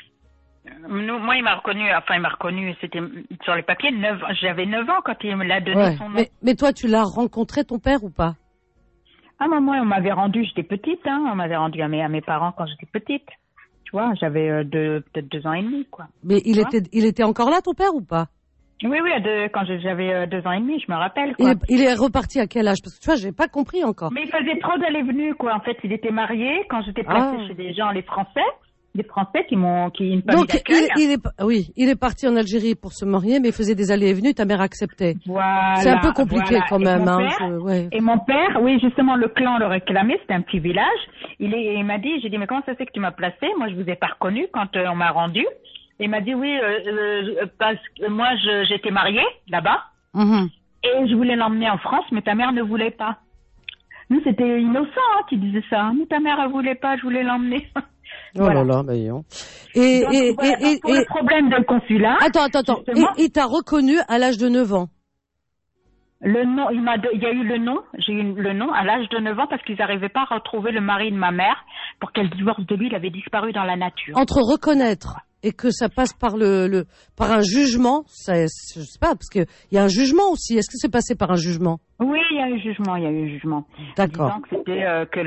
il m'a reconnu. C'était sur les papiers. J'avais 9 ans quand il me l'a donné son nom. Mais toi, tu l'as rencontré ton père ou pas? Ah moi, on m'avait rendu. J'étais petite, hein. On m'avait rendu à mes parents quand j'étais petite. Tu vois, j'avais peut-être 2 ans et demi, quoi. Mais il était encore là, ton père, ou pas? Oui, quand j'avais 2 ans et demi, je me rappelle, quoi. Il est reparti à quel âge? Parce que tu vois, j'ai pas compris encore. Mais il faisait trop d'allées-venues, quoi. En fait, il était marié quand j'étais placée chez des gens, les Français qui une famille d'accueil. Il est parti en Algérie pour se marier, mais il faisait des allées et venues, ta mère acceptait. Voilà. C'est un peu compliqué quand même, hein. Et mon père, oui, justement, le clan le réclamait, c'était un petit village. Il m'a dit, j'ai dit, mais comment ça se fait que tu m'as placé? Moi, je vous ai pas reconnu quand on m'a rendu. Il m'a dit, oui, parce que moi, j'étais mariée là-bas. Et je voulais l'emmener en France, mais ta mère ne voulait pas. Nous, c'était innocent, hein, qui disait ça. Mais ta mère, elle voulait pas, je voulais l'emmener. Oh là là, voyons. Pour le problème de consulat. Attends. Il t'a reconnu à l'âge de 9 ans. Le nom, il y a eu le nom, j'ai eu le nom à l'âge de 9 ans parce qu'ils n'arrivaient pas à retrouver le mari de ma mère pour qu'elle divorce de lui, il avait disparu dans la nature. Entre reconnaître et que ça passe par par un jugement, je sais pas, parce que il y a un jugement aussi. Est-ce que c'est passé par un jugement? Oui, il y a eu jugement. D'accord. Disant que c'était que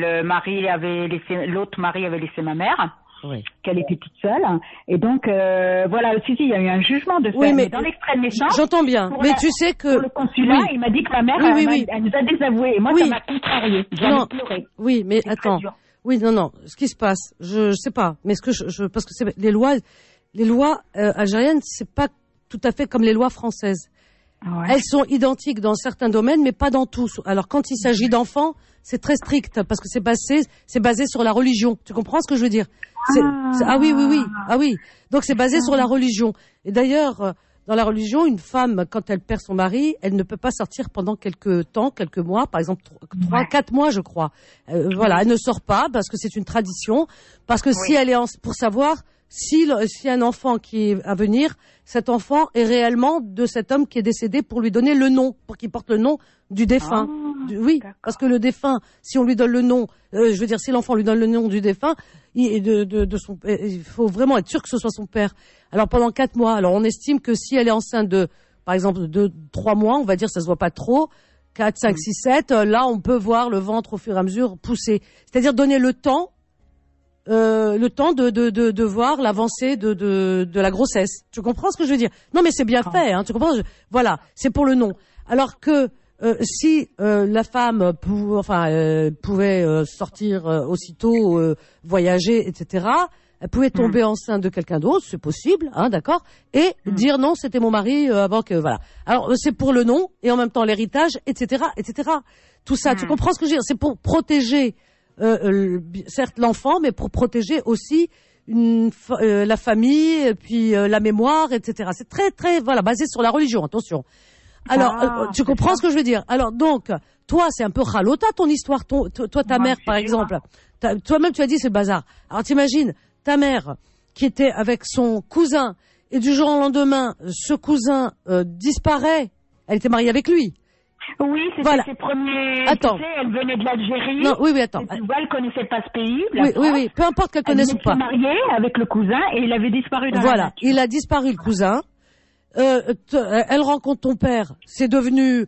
l'autre mari avait laissé ma mère. Oui. Qu'elle était toute seule. Et donc, voilà, il y a eu un jugement de fait. Oui, mais dans l'extrait de naissance. J'entends bien. Mais tu sais que. Pour le consulat, il m'a dit que ma mère, elle nous a désavoués. Et moi, ça m'a contrarié. J'ai pleuré. Oui, mais attends. Oui, non. Ce qui se passe, je sais pas. Mais parce que c'est les lois algériennes, c'est pas tout à fait comme les lois françaises. Elles sont identiques dans certains domaines, mais pas dans tous. Alors, quand il s'agit d'enfants, c'est très strict parce que c'est basé sur la religion. Tu comprends ce que je veux dire? Oui. Donc, c'est basé sur la religion. Et d'ailleurs, dans la religion, une femme, quand elle perd son mari, elle ne peut pas sortir pendant quelques mois, par exemple 3-4 mois, je crois. Elle ne sort pas parce que c'est une tradition, parce que si elle est pour savoir si un enfant qui est à venir, cet enfant est réellement de cet homme qui est décédé pour lui donner le nom, pour qu'il porte le nom du défunt. Parce que le défunt, si on lui donne le nom, si l'enfant lui donne le nom du défunt, il faut vraiment être sûr que ce soit son père. Alors pendant 4 mois, alors on estime que si elle est enceinte par exemple, de 3 mois, on va dire, ça se voit pas trop, 4, 5, 6, 7, là on peut voir le ventre au fur et à mesure pousser. C'est-à-dire donner le temps de voir l'avancée de la grossesse. Tu comprends ce que je veux dire? Non, mais c'est bien fait, hein, tu comprends? Voilà, c'est pour le nom. Alors que si la femme pouvait sortir aussitôt, voyager, etc., elle pouvait tomber enceinte de quelqu'un d'autre, c'est possible, hein, d'accord, et dire non, c'était mon mari avant que voilà. Alors c'est pour le nom et en même temps l'héritage, etc., etc. Tout ça, tu comprends ce que je veux dire? C'est pour protéger certes l'enfant, mais pour protéger aussi la famille, et puis la mémoire, etc. C'est très très basé sur la religion. Attention. Alors, tu comprends ce que je veux dire? Alors donc, toi, c'est un peu ralota ton histoire. Toi, ta mère, par exemple, toi-même, tu as dit c'est le bazar. Alors t'imagines ta mère qui était avec son cousin et du jour au lendemain, ce cousin disparaît. Elle était mariée avec lui. Oui, c'était ses premiers. Attends. Tu sais, elle venait de l'Algérie. Non, oui, attends. Elle connaissait pas ce pays. Oui, peu importe qu'elle connaisse ou pas. Elle s'est mariée avec le cousin et il avait disparu dans la nature. Il a disparu, le cousin. Elle rencontre ton père. C'est devenu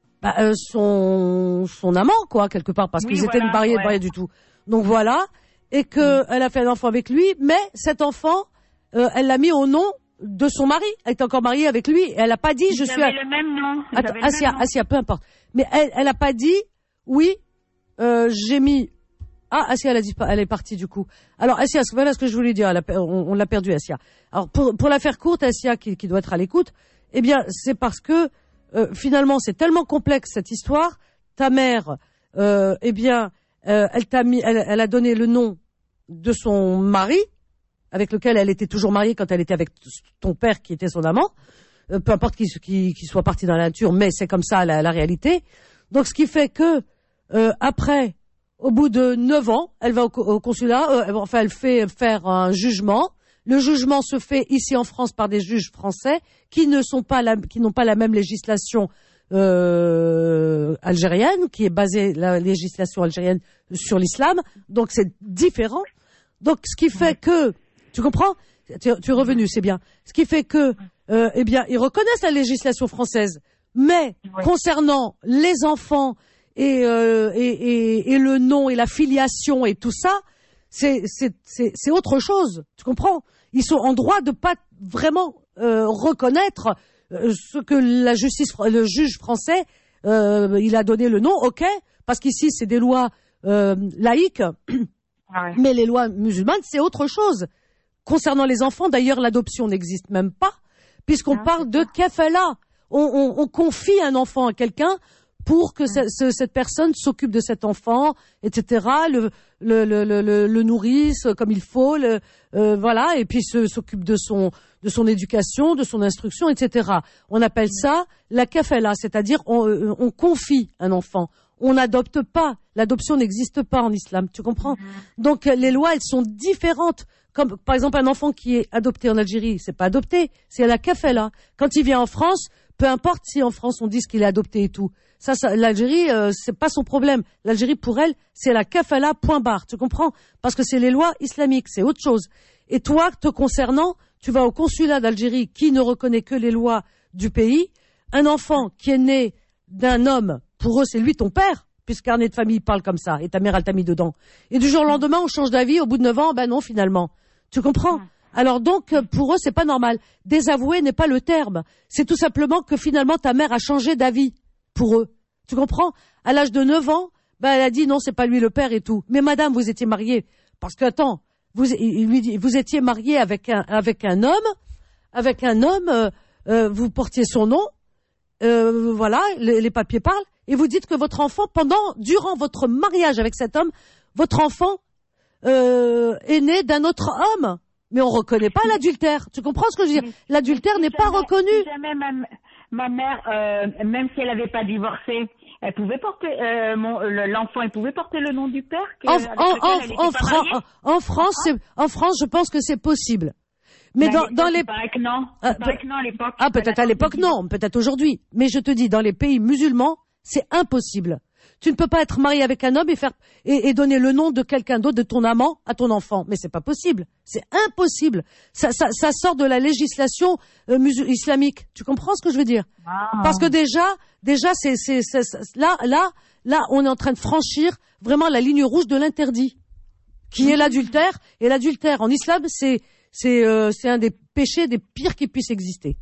son amant, quoi, quelque part, parce qu'ils étaient mariés du tout. Donc voilà. Et elle a fait un enfant avec lui, mais cet enfant, elle l'a mis au nom de son mari. Elle était encore mariée avec lui. Elle a pas dit je suis. Le même nom. Assia, peu importe. Mais elle a pas dit oui. J'ai mis. Assia, elle a dit pas. Elle est partie du coup. Alors Assia, voilà ce que je voulais dire. On l'a perdu, Assia. Alors pour la faire courte, Assia, qui doit être à l'écoute, eh bien c'est parce que finalement c'est tellement complexe cette histoire. Ta mère, elle a donné le nom de son mari, avec lequel elle était toujours mariée quand elle était avec ton père qui était son amant, peu importe qu'il soit parti dans la nature, mais c'est comme ça la réalité. Donc ce qui fait que après, au bout de 9 ans, elle va au consulat, elle fait faire un jugement. Le jugement se fait ici en France par des juges français qui n'ont pas la même législation algérienne, qui est basée la législation algérienne sur l'islam. Donc c'est différent. Donc ce qui fait que tu comprends? Tu es revenu, c'est bien. Ce qui fait que, ils reconnaissent la législation française, mais concernant les enfants et le nom et la filiation et tout ça, c'est autre chose. Tu comprends? Ils sont en droit de pas vraiment reconnaître ce que le juge français, il a donné le nom, ok, parce qu'ici c'est des lois laïques. Mais les lois musulmanes, c'est autre chose. Concernant les enfants, d'ailleurs, l'adoption n'existe même pas, puisqu'on parle de kafala. On confie un enfant à quelqu'un pour que cette personne s'occupe de cet enfant, etc., le nourrisse comme il faut, et puis s'occupe de son éducation, de son instruction, etc. On appelle ça la kafala, c'est-à-dire on confie un enfant. On n'adopte pas. L'adoption n'existe pas en islam, tu comprends? Donc les lois, elles sont différentes. Comme par exemple un enfant qui est adopté en Algérie, c'est pas adopté, c'est la kafala. Quand il vient en France, peu importe si en France on dit qu'il est adopté et tout. Ça l'Algérie, c'est pas son problème. L'Algérie pour elle, c'est la kafala point barre, tu comprends? Parce que c'est les lois islamiques, c'est autre chose. Et toi, te concernant, tu vas au consulat d'Algérie qui ne reconnaît que les lois du pays. Un enfant qui est né d'un homme, pour eux, c'est lui ton père, puisque carnet de famille parle comme ça, et ta mère, elle t'a mis dedans. Et du jour au lendemain, on change d'avis, au bout de 9 ans, ben non, finalement. Tu comprends? Alors donc, pour eux, c'est pas normal. Désavouer n'est pas le terme. C'est tout simplement que finalement, ta mère a changé d'avis pour eux. Tu comprends? À l'âge de 9 ans, elle a dit non, c'est pas lui le père et tout. Mais madame, vous étiez mariée. Parce que, attends, vous étiez mariée avec un homme, vous portiez son nom, voilà, les papiers parlent, et vous dites que votre enfant, durant votre mariage avec cet homme, votre enfant est né d'un autre homme. Mais on reconnaît pas l'adultère. Tu comprends ce que je veux dire? L'adultère n'est pas reconnu. Si jamais ma mère, même si elle n'avait pas divorcé, elle pouvait porter l'enfant, elle pouvait porter le nom du père. En France, je pense que c'est possible. Mais dans les paraît que non. Paraît que non à l'époque. Ah, peut-être à l'époque non, peut-être aujourd'hui. Mais je te dis, dans les pays musulmans, c'est impossible. Tu ne peux pas être marié avec un homme et donner le nom de quelqu'un d'autre, de ton amant, à ton enfant. Mais c'est pas possible. C'est impossible. Ça sort de la législation islamique. Tu comprends ce que je veux dire? Parce que déjà, là, on est en train de franchir vraiment la ligne rouge de l'interdit, qui est l'adultère. Et l'adultère en islam, c'est un des péchés des pires qui puissent exister.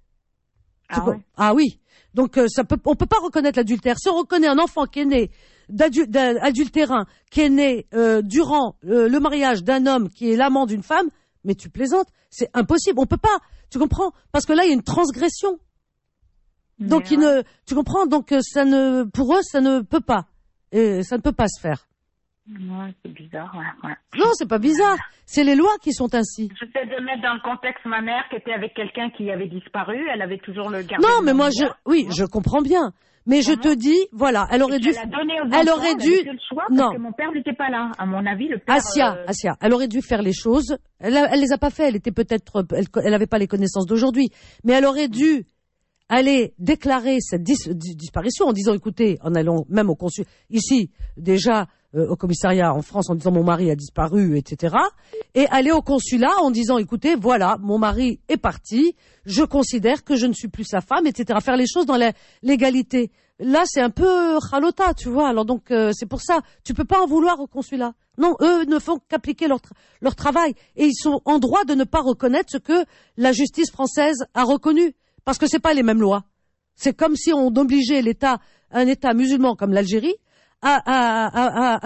Ah oui. Donc on peut pas reconnaître l'adultère. Si on reconnaît un enfant qui est né d'adultérin, qui est né durant le mariage d'un homme qui est l'amant d'une femme, mais tu plaisantes, c'est impossible. On peut pas. Tu comprends? Parce que là il y a une transgression. Donc tu comprends? Donc pour eux ça ne peut pas. Et ça ne peut pas se faire. Ouais, c'est bizarre, ouais. Non, c'est pas bizarre. C'est les lois qui sont ainsi. J'essaie de mettre dans le contexte ma mère qui était avec quelqu'un qui avait disparu. Elle avait toujours le gardé. Non, mais moi, je comprends bien. Mais je te dis, voilà, elle aurait dû. Elle aurait dû. Le choix parce que mon père n'était pas là. À mon avis, le père. Asia, elle aurait dû faire les choses. Elle les a pas fait. Elle était peut-être, elle avait pas les connaissances d'aujourd'hui. Mais elle aurait dû aller déclarer cette disparition en disant, écoutez, en allant même au consul, ici, déjà, au commissariat en France en disant mon mari a disparu, etc. Et aller au consulat en disant écoutez, voilà, mon mari est parti, je considère que je ne suis plus sa femme, etc. Faire les choses dans la légalité. Là, c'est un peu halota, tu vois. Alors donc, c'est pour ça, tu peux pas en vouloir au consulat. Non, eux ne font qu'appliquer leur travail. Et ils sont en droit de ne pas reconnaître ce que la justice française a reconnu. Parce que c'est pas les mêmes lois. C'est comme si on obligeait un État musulman comme l'Algérie, à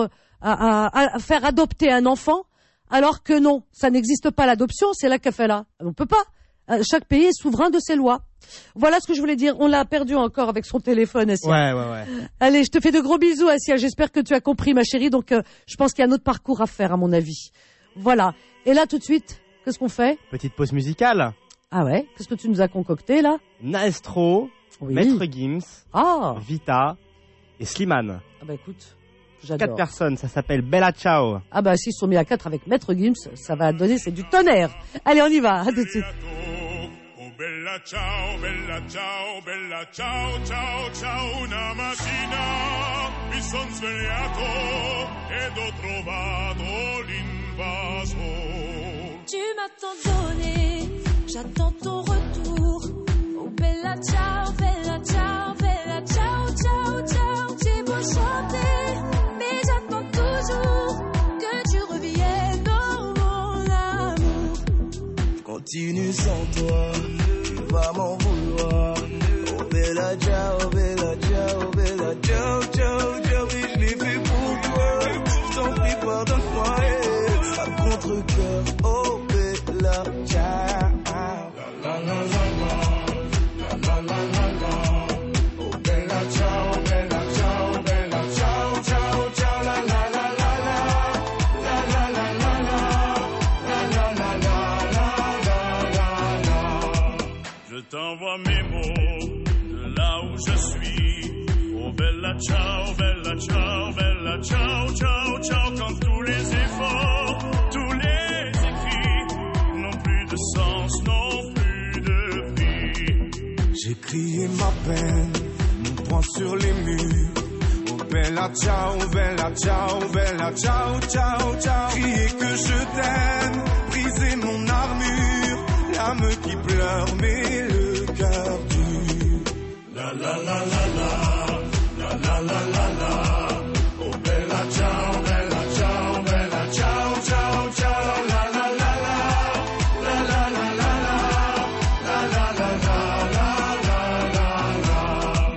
faire adopter un enfant, alors que non, ça n'existe pas l'adoption, c'est la kafala. On peut pas. Chaque pays est souverain de ses lois. Voilà ce que je voulais dire. On l'a perdu encore avec son téléphone, Assia. Ouais. Allez, je te fais de gros bisous, Assia. J'espère que tu as compris, ma chérie. Donc, je pense qu'il y a un autre parcours à faire, à mon avis. Voilà. Et là, tout de suite, qu'est-ce qu'on fait? Petite pause musicale. Ah ouais? Qu'est-ce que tu nous as concocté, là? Maestro, oui. Maître Gims, Vita et Slimane. Ah bah écoute, j'adore. 4 personnes, ça s'appelle Bella Ciao. Ah bah s'ils sont mis à 4 avec Maître Gims, ça va donner, c'est du tonnerre. Allez, on y va, à tout de suite. Bella ciao, bella ciao, bella ciao, ciao, ciao, una mattina mi son svegliato ed ho trovato l'invaso. Tu m'as tant donné, j'attends ton retour. Oh bella ciao, bella ciao, bella ciao, ciao, ciao. J'ai beau chanter, mais j'attends toujours que tu reviennes dans mon amour. Continue sans toi, tu vas m'en vouloir. Oh bella ciao, bella ciao, bella ciao, ciao, ciao. Oui, je l'ai fait pour toi, je t'en prie pardonne-moi. À contre-cœur, oh bella ciao. La la la la la, la la la la. Oh bella ciao, bella ciao, bella ciao, ciao, ciao. La la la la la, la la la la la, la la la la. Je t'envoie mes mots de là où je suis. Oh bella ciao, bella ciao, bella ciao, ciao, ciao. Quand tous les efforts, tous les écrits n'ont plus de sens, n'ont plus de prix. J'ai crié ma peine, mon poing sur les murs. Oh bella ciao, bella ciao, bella ciao, ciao, ciao. Crier que je t'aime, briser mon armure. L'âme qui pleure mais le cœur dur. La la la la la, la la la la la. Oh bella ciao, bella ciao, bella ciao, ciao, ciao. La la la la, la la la la la, la la la la la la.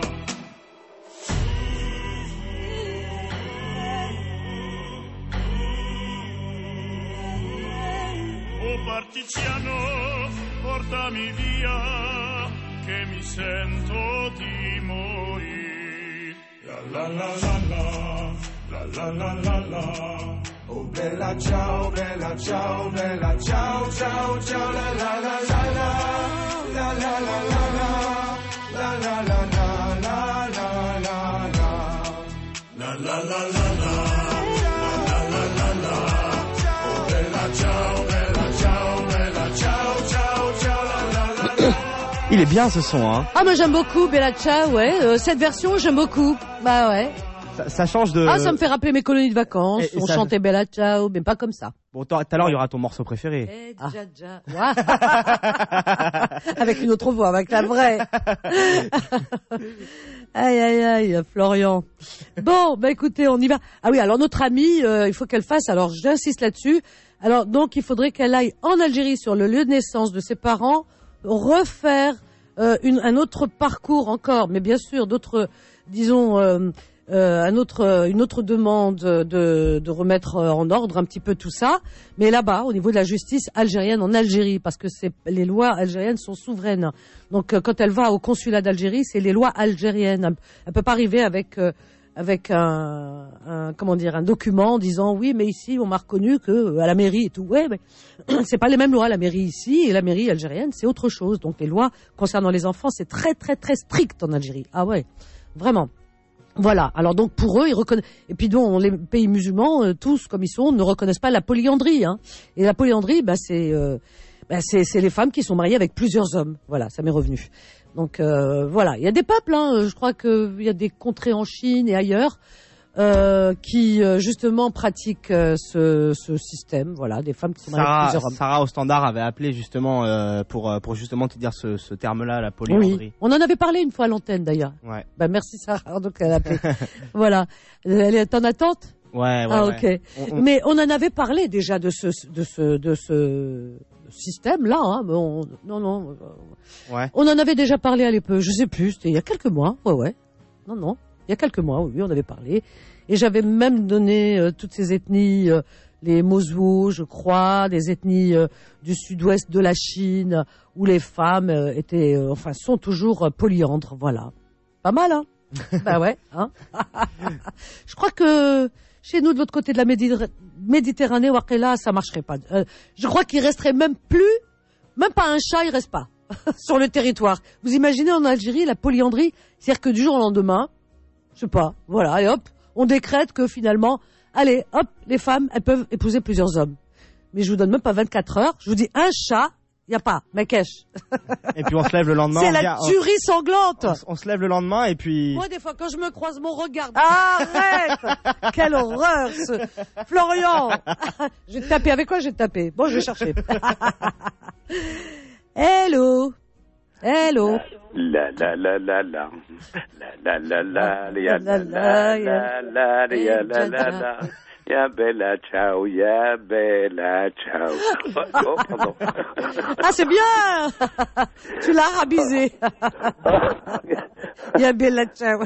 Oh partigiano, portami via, che mi sento di morire. La la la la la la la la. Oh bella ciao, bella ciao, bella ciao, ciao, ciao, la la la la la, la la la la la, la la la la la la la la, la la la la la, la la la la, oh bella ciao, bella ciao, bella ciao, ciao, ciao, la la la la. Il est bien ce son, hein. Ah, moi j'aime beaucoup Bella Ciao, ouais. Cette version, j'aime beaucoup. Bah ouais. Ça change de... Ah, ça me fait rappeler mes colonies de vacances. Et on ça- chantait Bella Ciao, mais pas comme ça. Bon, tout à l'heure, il y aura ton morceau préféré. Ah. Ouais. Avec une autre voix, avec la vraie. Aïe, aïe, aïe, Florian. Bon, bah écoutez, on y va. Ah oui, alors notre amie, il faut qu'elle fasse, alors j'insiste là-dessus. Alors donc, il faudrait qu'elle aille en Algérie sur le lieu de naissance de ses parents, refaire un autre parcours encore, mais bien sûr, d'autres, disons... une autre demande de remettre en ordre un petit peu tout ça, mais là-bas au niveau de la justice algérienne en Algérie, parce que les lois algériennes sont souveraines. Donc quand elle va au consulat d'Algérie, c'est les lois algériennes. Elle peut pas arriver avec un document en disant oui, mais ici on m'a reconnu que à la mairie et tout. Ouais, mais c'est pas les mêmes lois la mairie ici et la mairie algérienne, c'est autre chose. Donc les lois concernant les enfants, c'est très très très strict en Algérie. Ah ouais, vraiment. Voilà. Alors donc pour eux, ils reconnaissent. Et puis donc les pays musulmans, tous comme ils sont, ne reconnaissent pas la polyandrie. Hein. Et la polyandrie, c'est les femmes qui sont mariées avec plusieurs hommes. Voilà, ça m'est revenu. Donc voilà, il y a des peuples. Hein, je crois qu'il y a des contrées en Chine et ailleurs qui justement pratiquent ce système. Voilà, des femmes qui sont mariées avec plusieurs hommes. Sarah au standard avait appelé justement pour justement te dire ce terme-là, la polyandrie. Oui, on en avait parlé une fois à l'antenne d'ailleurs. Ouais. Bah merci Sarah, donc elle a appelé. Voilà, elle est en attente. Ouais. Ah ouais. ok. Mais on en avait parlé déjà de ce système-là. Hein. Non. Ouais. On en avait déjà parlé à l'époque. Je sais plus. C'était il y a quelques mois. Ouais. Non. Il y a quelques mois. Oui, on avait parlé. Et j'avais même donné toutes ces ethnies, les Moswo, je crois, des ethnies du sud-ouest de la Chine, où les femmes sont toujours polyandres. Voilà. Pas mal, hein. Bah ouais. Hein. Je crois que chez nous, de l'autre côté de la Méditerranée, Wakela, ça marcherait pas. Je crois qu'il resterait même pas un chat, il reste pas sur le territoire. Vous imaginez en Algérie la polyandrie, c'est-à-dire que du jour au lendemain, je sais pas, voilà, et hop, on décrète que finalement, allez, hop, les femmes, elles peuvent épouser plusieurs hommes. Mais je vous donne même pas 24 heures, je vous dis un chat, y a pas, Makesh. Et puis on se lève le lendemain. C'est la tuerie sanglante. On se lève le lendemain et puis... Moi, des fois, quand je me croise mon regard... Arrête. Quelle horreur, Florian. Je vais te taper. Avec quoi je vais te taper? Bon, je vais chercher. Hello. La la la la la la la la la la la la la la la. Ya bella ciao, ya bella ciao. Oh, pardon. Ah, c'est bien. Tu l'as rabisé. Ya bella ciao.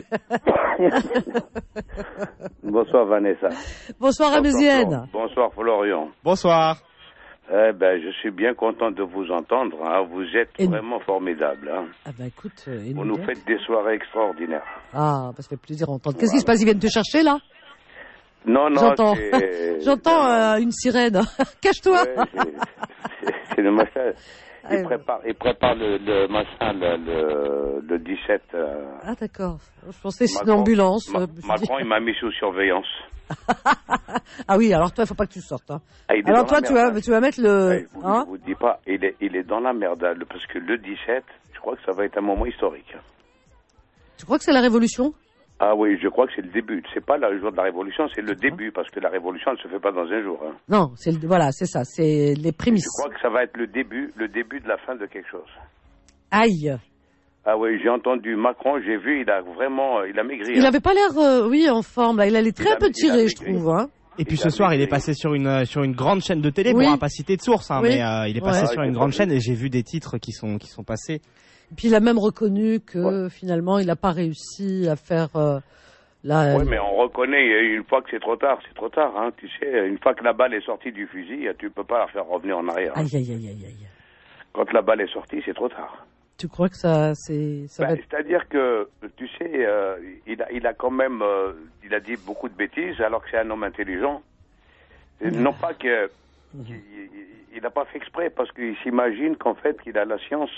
Bonsoir Vanessa. Bonsoir Amézienne. Bonsoir Florian. Bonsoir. Je suis bien content de vous entendre. Hein. Vous êtes vraiment formidable. Hein. Ah bah écoute, vous nous faites des soirées extraordinaires. Ah, ça fait plaisir d'entendre. Qu'est-ce qui se passe? Ils viennent te chercher là? Non, J'entends une sirène. Cache-toi. Ouais, c'est le machin. Il prépare le machin le 17. Ah d'accord. Je pensais que c'est une ambulance. Macron, il m'a mis sous surveillance. Ah oui, alors toi, il faut pas que tu sortes. Hein. Alors toi, tu vas mettre le... Je vous dis pas, il est dans la merde, parce que le 17, je crois que ça va être un moment historique. Tu crois que c'est la révolution? Ah oui, je crois que c'est le début. C'est pas le jour de la révolution, c'est le début, parce que la révolution ne se fait pas dans un jour. Hein. Non, c'est ça, c'est les prémices. Je crois que ça va être le début de la fin de quelque chose. Aïe. Ah oui, j'ai entendu Macron, j'ai vu, il a maigri. Il avait pas l'air, en forme, là. Il allait très peu tirer, je trouve, hein. Et puis ce soir, il est passé sur une grande chaîne de télé, pour ne pas citer de source, hein, mais il est passé sur une grande chaîne et j'ai vu des titres qui sont passés. Puis il a même reconnu que finalement, il n'a pas réussi à faire Oui, mais on reconnaît une fois que c'est trop tard, hein. Tu sais, une fois que la balle est sortie du fusil, tu peux pas la faire revenir en arrière. Aïe, aïe, aïe, aïe, aïe. Quand la balle est sortie, c'est trop tard. Tu crois que ça va être... C'est-à-dire que, tu sais, il a quand même, il a dit beaucoup de bêtises, alors que c'est un homme intelligent. Et non pas que, il n'a pas fait exprès, parce qu'il s'imagine qu'en fait, qu'il a la science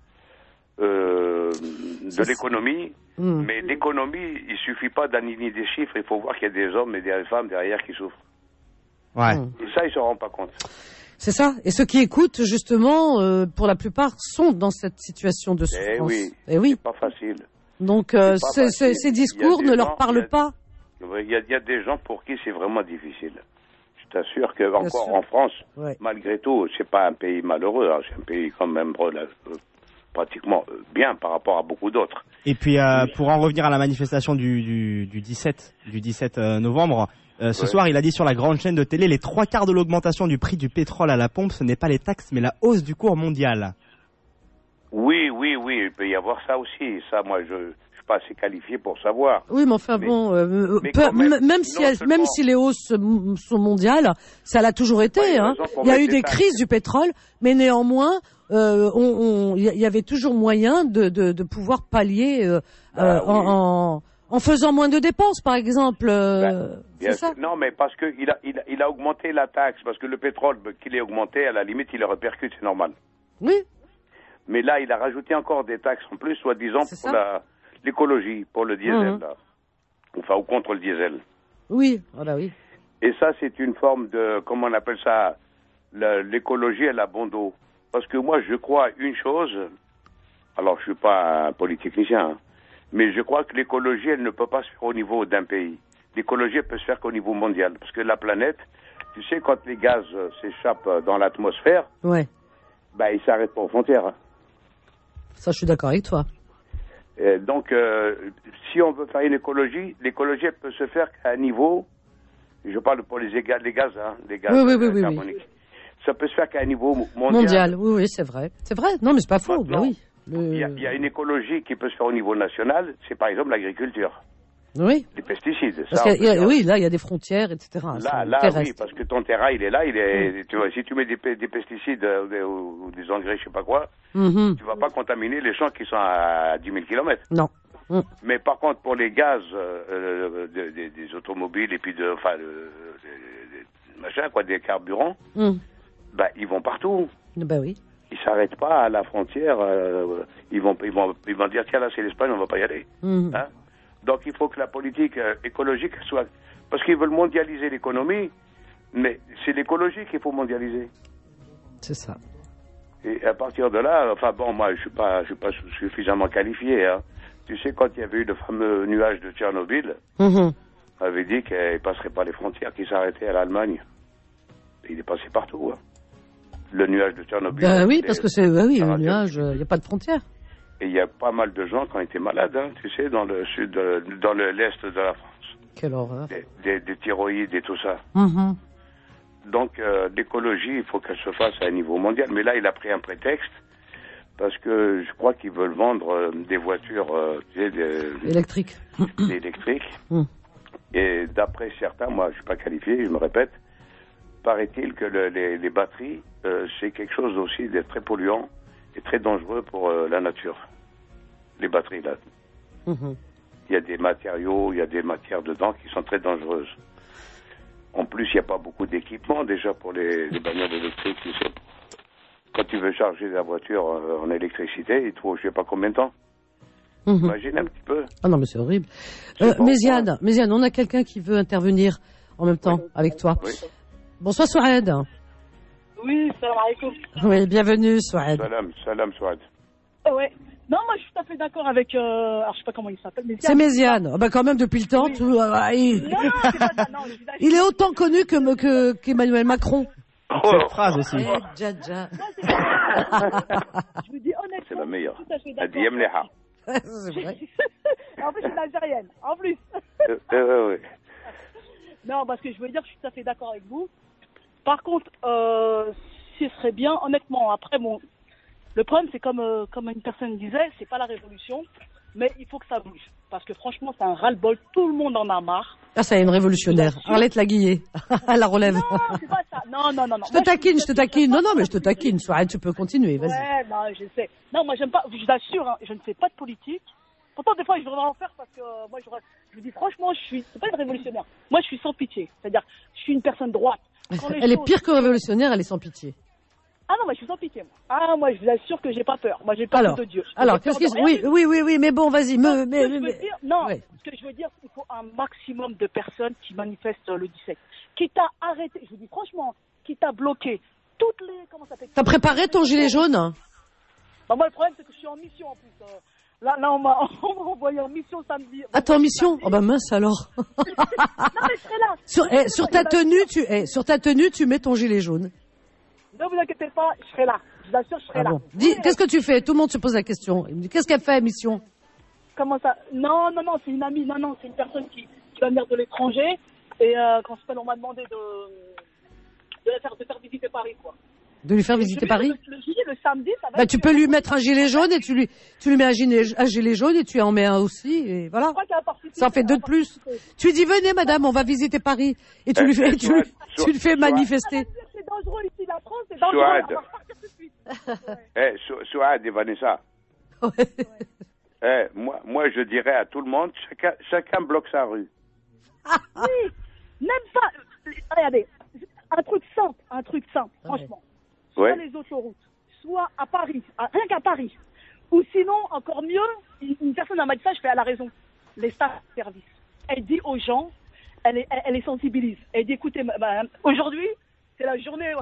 de l'économie. Mais l'économie, il suffit pas d'aligner des chiffres, il faut voir qu'il y a des hommes et des femmes derrière qui souffrent. Ouais. Et ça, il se rend pas compte. C'est ça. Et ceux qui écoutent, justement, pour la plupart, sont dans cette situation de souffrance. Eh oui. C'est pas facile. Donc, ces discours ne leur parlent pas. Il y a des gens pour qui c'est vraiment difficile. Je t'assure que encore en France, malgré tout, c'est pas un pays malheureux. Hein, c'est un pays quand même pratiquement bien par rapport à beaucoup d'autres. Et puis, pour en revenir à la manifestation du 17 novembre, ce soir, il a dit sur la grande chaîne de télé, les 3/4 de l'augmentation du prix du pétrole à la pompe, ce n'est pas les taxes, mais la hausse du cours mondial. Oui, il peut y avoir ça aussi. Ça, moi, je suis pas assez qualifié pour savoir. Oui, mais enfin bon, même si les hausses sont mondiales, ça l'a toujours été. Hein. Il y a eu des crises du pétrole, mais néanmoins, il y avait toujours moyen de pouvoir pallier en faisant moins de dépenses, par exemple. C'est ça. Non, mais parce que il a augmenté la taxe, parce que le pétrole qu'il ait augmenté, à la limite, il le répercute, c'est normal. Oui. Mais là, il a rajouté encore des taxes en plus, soi-disant pour l'écologie, pour le diesel, là. Enfin, ou contre le diesel. Oui, voilà, oui. Et ça, c'est une forme de, comment on appelle ça, l'écologie à la bon dos. Parce que moi, je crois une chose, alors je suis pas un polytechnicien, hein, mais je crois que l'écologie, elle ne peut pas se faire au niveau d'un pays. L'écologie, elle peut se faire qu'au niveau mondial. Parce que la planète, tu sais, quand les gaz s'échappent dans l'atmosphère, ils s'arrêtent pas aux frontières. Ça, je suis d'accord avec toi. Donc, si on veut faire une écologie, l'écologie, elle peut se faire qu'à un niveau, je parle pour les gaz, hein, les gaz carboniques. Oui. Ça peut se faire qu'à un niveau mondial. Oui, c'est vrai. C'est vrai. Non, mais c'est pas faux. Maintenant, oui. Il y a une écologie qui peut se faire au niveau national, c'est par exemple l'agriculture. Oui. Les pesticides. Parce là, il y a des frontières, etc. Là, oui, parce que ton terrain, il est là, tu vois, si tu mets des pesticides ou des engrais, je sais pas quoi, tu vas pas contaminer les champs qui sont à 10 000 km. Non. Mais par contre, pour les gaz des automobiles et puis des carburants, ils vont partout. Oui. Ils s'arrêtent pas à la frontière. Ils vont dire tiens là c'est l'Espagne, on va pas y aller. Hein? Donc il faut que la politique écologique soit, parce qu'ils veulent mondialiser l'économie, mais c'est l'écologie qu'il faut mondialiser. C'est ça. Et à partir de là, moi je suis pas suffisamment qualifié. Hein. Tu sais, quand il y avait eu le fameux nuage de Tchernobyl, on avait dit qu'il passerait pas les frontières, qu'il s'arrêtait à l'Allemagne. Il est passé partout. Hein. Le nuage de Tchernobyl. Oui, parce que c'est le nuage, il n'y a pas de frontières. Et il y a pas mal de gens qui ont été malades, hein, tu sais, dans le sud, dans l'est de la France. Quelle horreur. Des thyroïdes et tout ça. Donc l'écologie, il faut qu'elle se fasse à un niveau mondial. Mais là, il a pris un prétexte, parce que je crois qu'ils veulent vendre des voitures électriques. Électriques. Et d'après certains, moi je suis pas qualifié, je me répète, paraît-il que les batteries, c'est quelque chose aussi de très polluant et très dangereux pour la nature. Les batteries, là. Il y a des matériaux, il y a des matières dedans qui sont très dangereuses. En plus, il n'y a pas beaucoup d'équipement déjà pour les bagnoles électriques. Tu sais. Quand tu veux charger la voiture en électricité, il te faut je sais pas combien de temps. Imagine un petit peu. Ah non, mais c'est horrible. Méziane, on a quelqu'un qui veut intervenir en même temps avec toi. Oui. Bonsoir Souad. Oui, salam alaikum. Oui, bienvenue Souad. Salam Souad. Ouais. Non, moi je suis tout à fait d'accord avec... alors je sais pas comment il s'appelle. C'est Méziane. Quand même depuis le temps. Oui. Il est autant connu qu'Emmanuel Macron. Cette phrase aussi. Je vous dis honnêtement... C'est la meilleure. C'est vrai. En plus, je suis algérienne. En plus. Oui. Non, parce que je veux dire, je suis tout à fait d'accord avec vous. Par contre, ce serait bien, honnêtement, après, le problème, c'est comme une personne disait, c'est pas la révolution. mais il faut que ça bouge. Parce que franchement, c'est un ras-le-bol. Tout le monde en a marre. Ah, ça y est, une révolutionnaire. Arlette Laguillet. À la relève. Non, c'est pas ça. Non. Je te taquine. Non, mais je te taquine. Soirée, tu peux continuer, vas-y. Ouais, non, je sais. Non, moi, j'aime pas, je vous assure, hein, je ne fais pas de politique. Pourtant, des fois, je devrais en faire parce que moi, je vous dis franchement, c'est pas une révolutionnaire. Moi, je suis sans pitié. C'est-à-dire, je suis une personne droite. Elle est pire que révolutionnaire, elle est sans pitié. Ah non, moi, je suis sans pitié, moi. Ah, moi, je vous assure que j'ai pas peur. Moi, j'ai peur de Dieu. Alors, qu'est-ce que... Oui, mais bon, vas-y. Ce que je veux dire, il faut un maximum de personnes qui manifestent le 17. Qui t'a arrêté, je vous dis franchement, qui t'a bloqué toutes les... Comment ça s'appelle ? T'as préparé ton gilet jaune ? Bah, moi, le problème, c'est que je suis en mission, en plus. Là, on m'a envoyé en mission samedi. Ah, t'es en mission ? Oh, bah mince, alors. Non, mais je serai là. Sur ta tenue, tu mets ton gilet jaune. Ne vous inquiétez pas, je serai là. Je vous assure, je serai là. Bon. Dis, qu'est-ce que tu fais ? Tout le monde se pose la question. Il me dit, qu'est-ce qu'elle fait, mission ? Comment ça ? Non, c'est une amie. Non, c'est une personne qui va venir de l'étranger. Et quand on m'a demandé de faire visiter Paris, quoi. De lui faire visiter Paris ? Le samedi, ça va. Bah, tu peux lui mettre un gilet jaune et tu lui mets un gilet jaune et tu en mets un aussi et voilà. Ça en fait deux de plus. Tu lui dis, venez madame, on va visiter Paris. Et tu lui fais manifester. C'est dangereux ici, la France, c'est dangereux. Souad et Vanessa. Moi, je dirais à tout le monde, chacun bloque sa rue. Oui, même pas. Regardez, un truc simple, franchement. Soit les autoroutes, soit à Paris, rien qu'à Paris. Ou sinon, encore mieux, une personne m'a dit ça, je fais à la raison. Les stations-service. Elle dit aux gens, elle les sensibilise. Elle dit, écoutez, aujourd'hui, c'est la journée,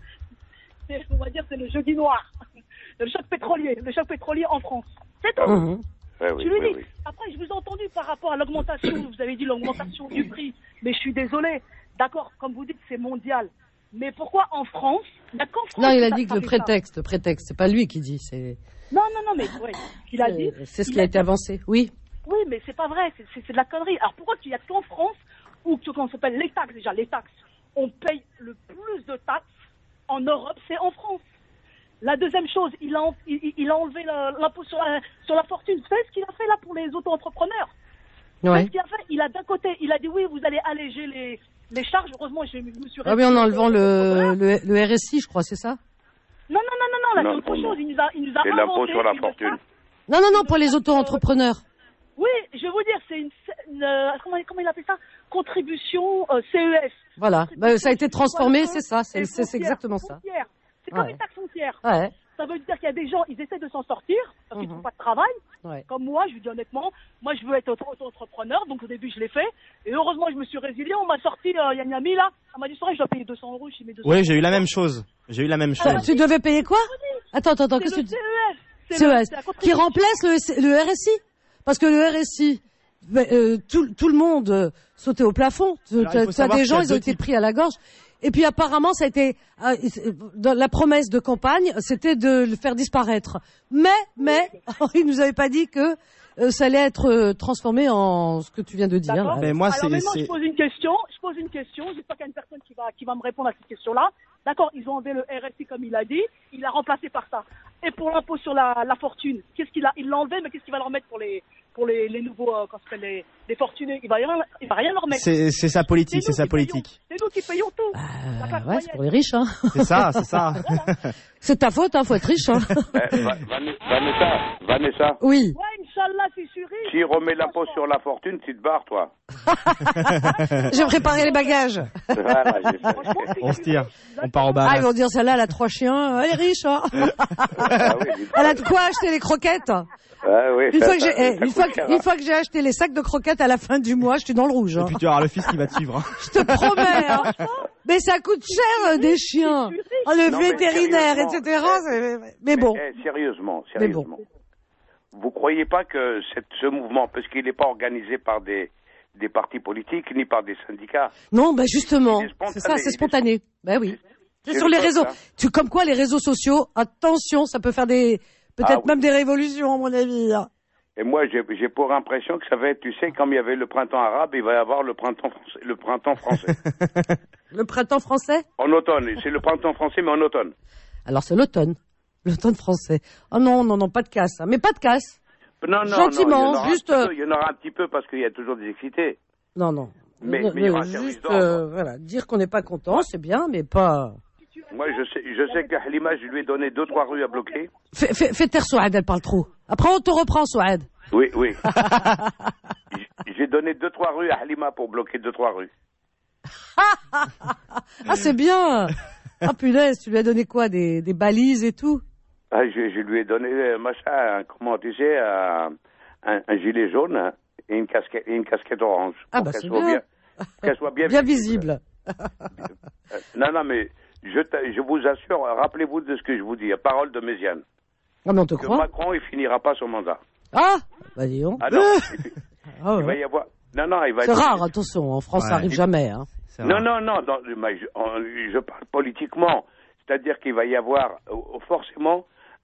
on va dire, c'est le jeudi noir. Le choc pétrolier en France. C'est tout. Mmh. Je lui dis. Après, je vous ai entendu par rapport à l'augmentation, vous avez dit l'augmentation du prix. Mais je suis désolé. D'accord, comme vous dites, c'est mondial. Mais pourquoi en France, Non, il a dit que le prétexte, c'est pas lui qui dit, c'est... Non, mais il a dit... C'est ce qui a été avancé, oui. Oui, mais c'est pas vrai, c'est de la connerie. Alors pourquoi il y a qu'en France, ou qu'on s'appelle les taxes déjà, les taxes, on paye le plus de taxes en Europe, c'est en France. La deuxième chose, il a enlevé l'impôt sur la fortune. Vous savez ce qu'il a fait là pour les auto-entrepreneurs ? Ouais. Ce qu'il a fait, d'un côté, il a dit oui, vous allez alléger les charges. Heureusement, je me suis... Ah oui, en enlevant le RSI, je crois, c'est ça ? Non, là, c'est autre chose. Il nous a c'est l'impôt sur la fortune. Non, pour les auto-entrepreneurs. Oui, je vais vous dire, c'est une comment il appelle ça ? Contribution CES. Voilà, ça a été transformé, c'est ça, c'est exactement ça. C'est comme une taxe foncière. Ouais. Ça veut dire qu'il y a des gens, ils essaient de s'en sortir parce qu'ils ne font pas de travail. Ouais. Comme moi, je vous dis honnêtement, moi je veux être auto-entrepreneur, donc au début je l'ai fait. Et heureusement, je me suis résilié. On m'a sorti, il y a une amie là, elle m'a dit, je dois payer 200 €. Je mets 200 €. Oui, j'ai eu la même chose. Tu devais payer quoi ? Attends, qu'est-ce que tu dis ? CES. Qui remplace le RSI ? Parce que le RSI, tout le monde sautait au plafond. Tu as des gens, ils ont été pris à la gorge. Et puis apparemment, ça a été dans la promesse de campagne, c'était de le faire disparaître. Mais ils nous avaient pas dit que ça allait être transformé en ce que tu viens de dire. D'accord. Mais moi, alors maintenant, je pose une question. J'espère qu'il y a une personne qui va me répondre à cette question-là. D'accord, ils ont enlevé le RSI comme il a dit, il l'a remplacé par ça. Et pour l'impôt sur la fortune, il l'a enlevé, mais qu'est-ce qu'il va leur mettre pour les nouveaux, les fortunés, il va rien leur mettre. C'est sa politique, c'est nous qui payons tout. Ouais, c'est pour les riches, hein. C'est ça. Voilà. C'est ta faute, hein, faut être riche, hein. Vanessa. Oui. Ouais, Inch'Allah, si je suis riche. Si remets l'impôt sur la fortune, tu te barres, toi. J'ai préparé les bagages. Voilà, on se tire. On part au bar. Ah, ils vont dire, celle-là, elle a 3 chiens, elle est riche, hein. Elle a de quoi acheter les croquettes. Ah oui, une fois que j'ai acheté les sacs de croquettes à la fin du mois, je suis dans le rouge. Et puis tu auras le fils qui va te suivre. Je te promets. Hein. Mais ça coûte cher des chiens. Le vétérinaire, etc. Mais bon. Sérieusement. Mais bon. Vous croyez pas que ce mouvement, parce qu'il n'est pas organisé par des partis politiques ni par des syndicats. Non, justement. C'est ça, c'est spontané. Oui. C'est sur les réseaux. Comme quoi les réseaux sociaux, attention, ça peut faire même des révolutions, à mon avis. Et moi, j'ai pour impression que ça va être, tu sais, comme il y avait le printemps arabe, il va y avoir le printemps français. Le printemps français ? En automne. C'est le printemps français, mais en automne. Alors, c'est l'automne. L'automne français. Oh non, pas de casse. Hein. Mais pas de casse. Non, gentiment, juste. Il y en aura un petit peu parce qu'il y a toujours des excités. Non. Mais il y aura un juste, service d'ordre. voilà, dire qu'on n'est pas content, c'est bien, mais pas. Moi, je sais que Halima, je lui ai donné 2-3 rues à bloquer. Fais taire Souad, elle parle trop. Après, on te reprend, Souad. Oui. J'ai donné 2-3 rues à Halima pour bloquer 2-3 rues. Ah, c'est bien. Ah, punaise, tu lui as donné quoi, des balises et tout? Ah, je lui ai donné, comment tu sais, un gilet jaune hein, et une casquette orange. Ah, bah, c'est bien. Qu'elle soit bien visible. Non, mais je vous assure, rappelez-vous de ce que je vous dis, parole de Méziane. Ah, mais on te croit. Macron, il finira pas son mandat. Ah, bah dis donc. Ah non, Ah, ouais. il va y avoir... Non, il va c'est rare, attention, en France, ça arrive jamais. Hein. Non, je parle politiquement. C'est-à-dire qu'il va y avoir forcément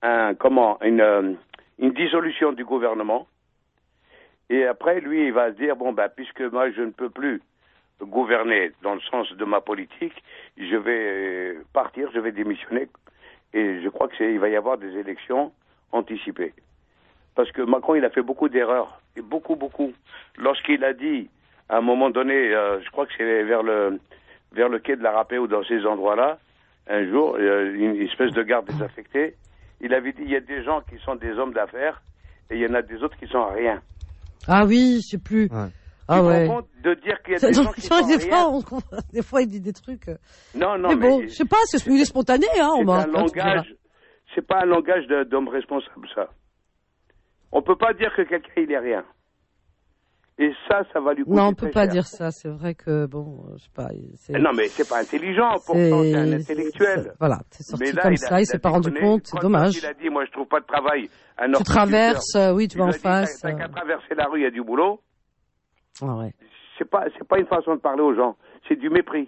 une dissolution du gouvernement. Et après, lui, il va se dire, puisque moi, je ne peux plus gouverner dans le sens de ma politique, je vais partir, je vais démissionner. Et je crois qu'il va y avoir des élections anticipées. Parce que Macron, il a fait beaucoup d'erreurs. Et beaucoup. Lorsqu'il a dit, à un moment donné, je crois que c'est vers le quai de la Rapée ou dans ces endroits-là, un jour, une espèce de garde désaffectée, il avait dit, il y a des gens qui sont des hommes d'affaires et il y en a des autres qui sont rien. Ah oui, je sais plus. Ouais. Ah ouais. De dire qu'il y a des gens qui sont rien. Des fois, il dit des trucs. Non, mais bon, je sais pas, il est spontané, hein. C'est pas un langage d'homme responsable, ça. On peut pas dire que quelqu'un, il est rien. Et ça va lui coûter non, on peut très pas cher. dire ça. C'est vrai que je sais pas. Non, mais c'est pas intelligent. Pourtant, c'est un intellectuel. Voilà, c'est sorti mais là, comme ça. Il s'est pas rendu compte. C'est dommage. Il a dit, moi, je trouve pas de travail. Tu traverses, oui, tu vas en face. T'as qu'à traverser la rue, il y a du boulot. Ah ouais. C'est pas une façon de parler aux gens. C'est du mépris.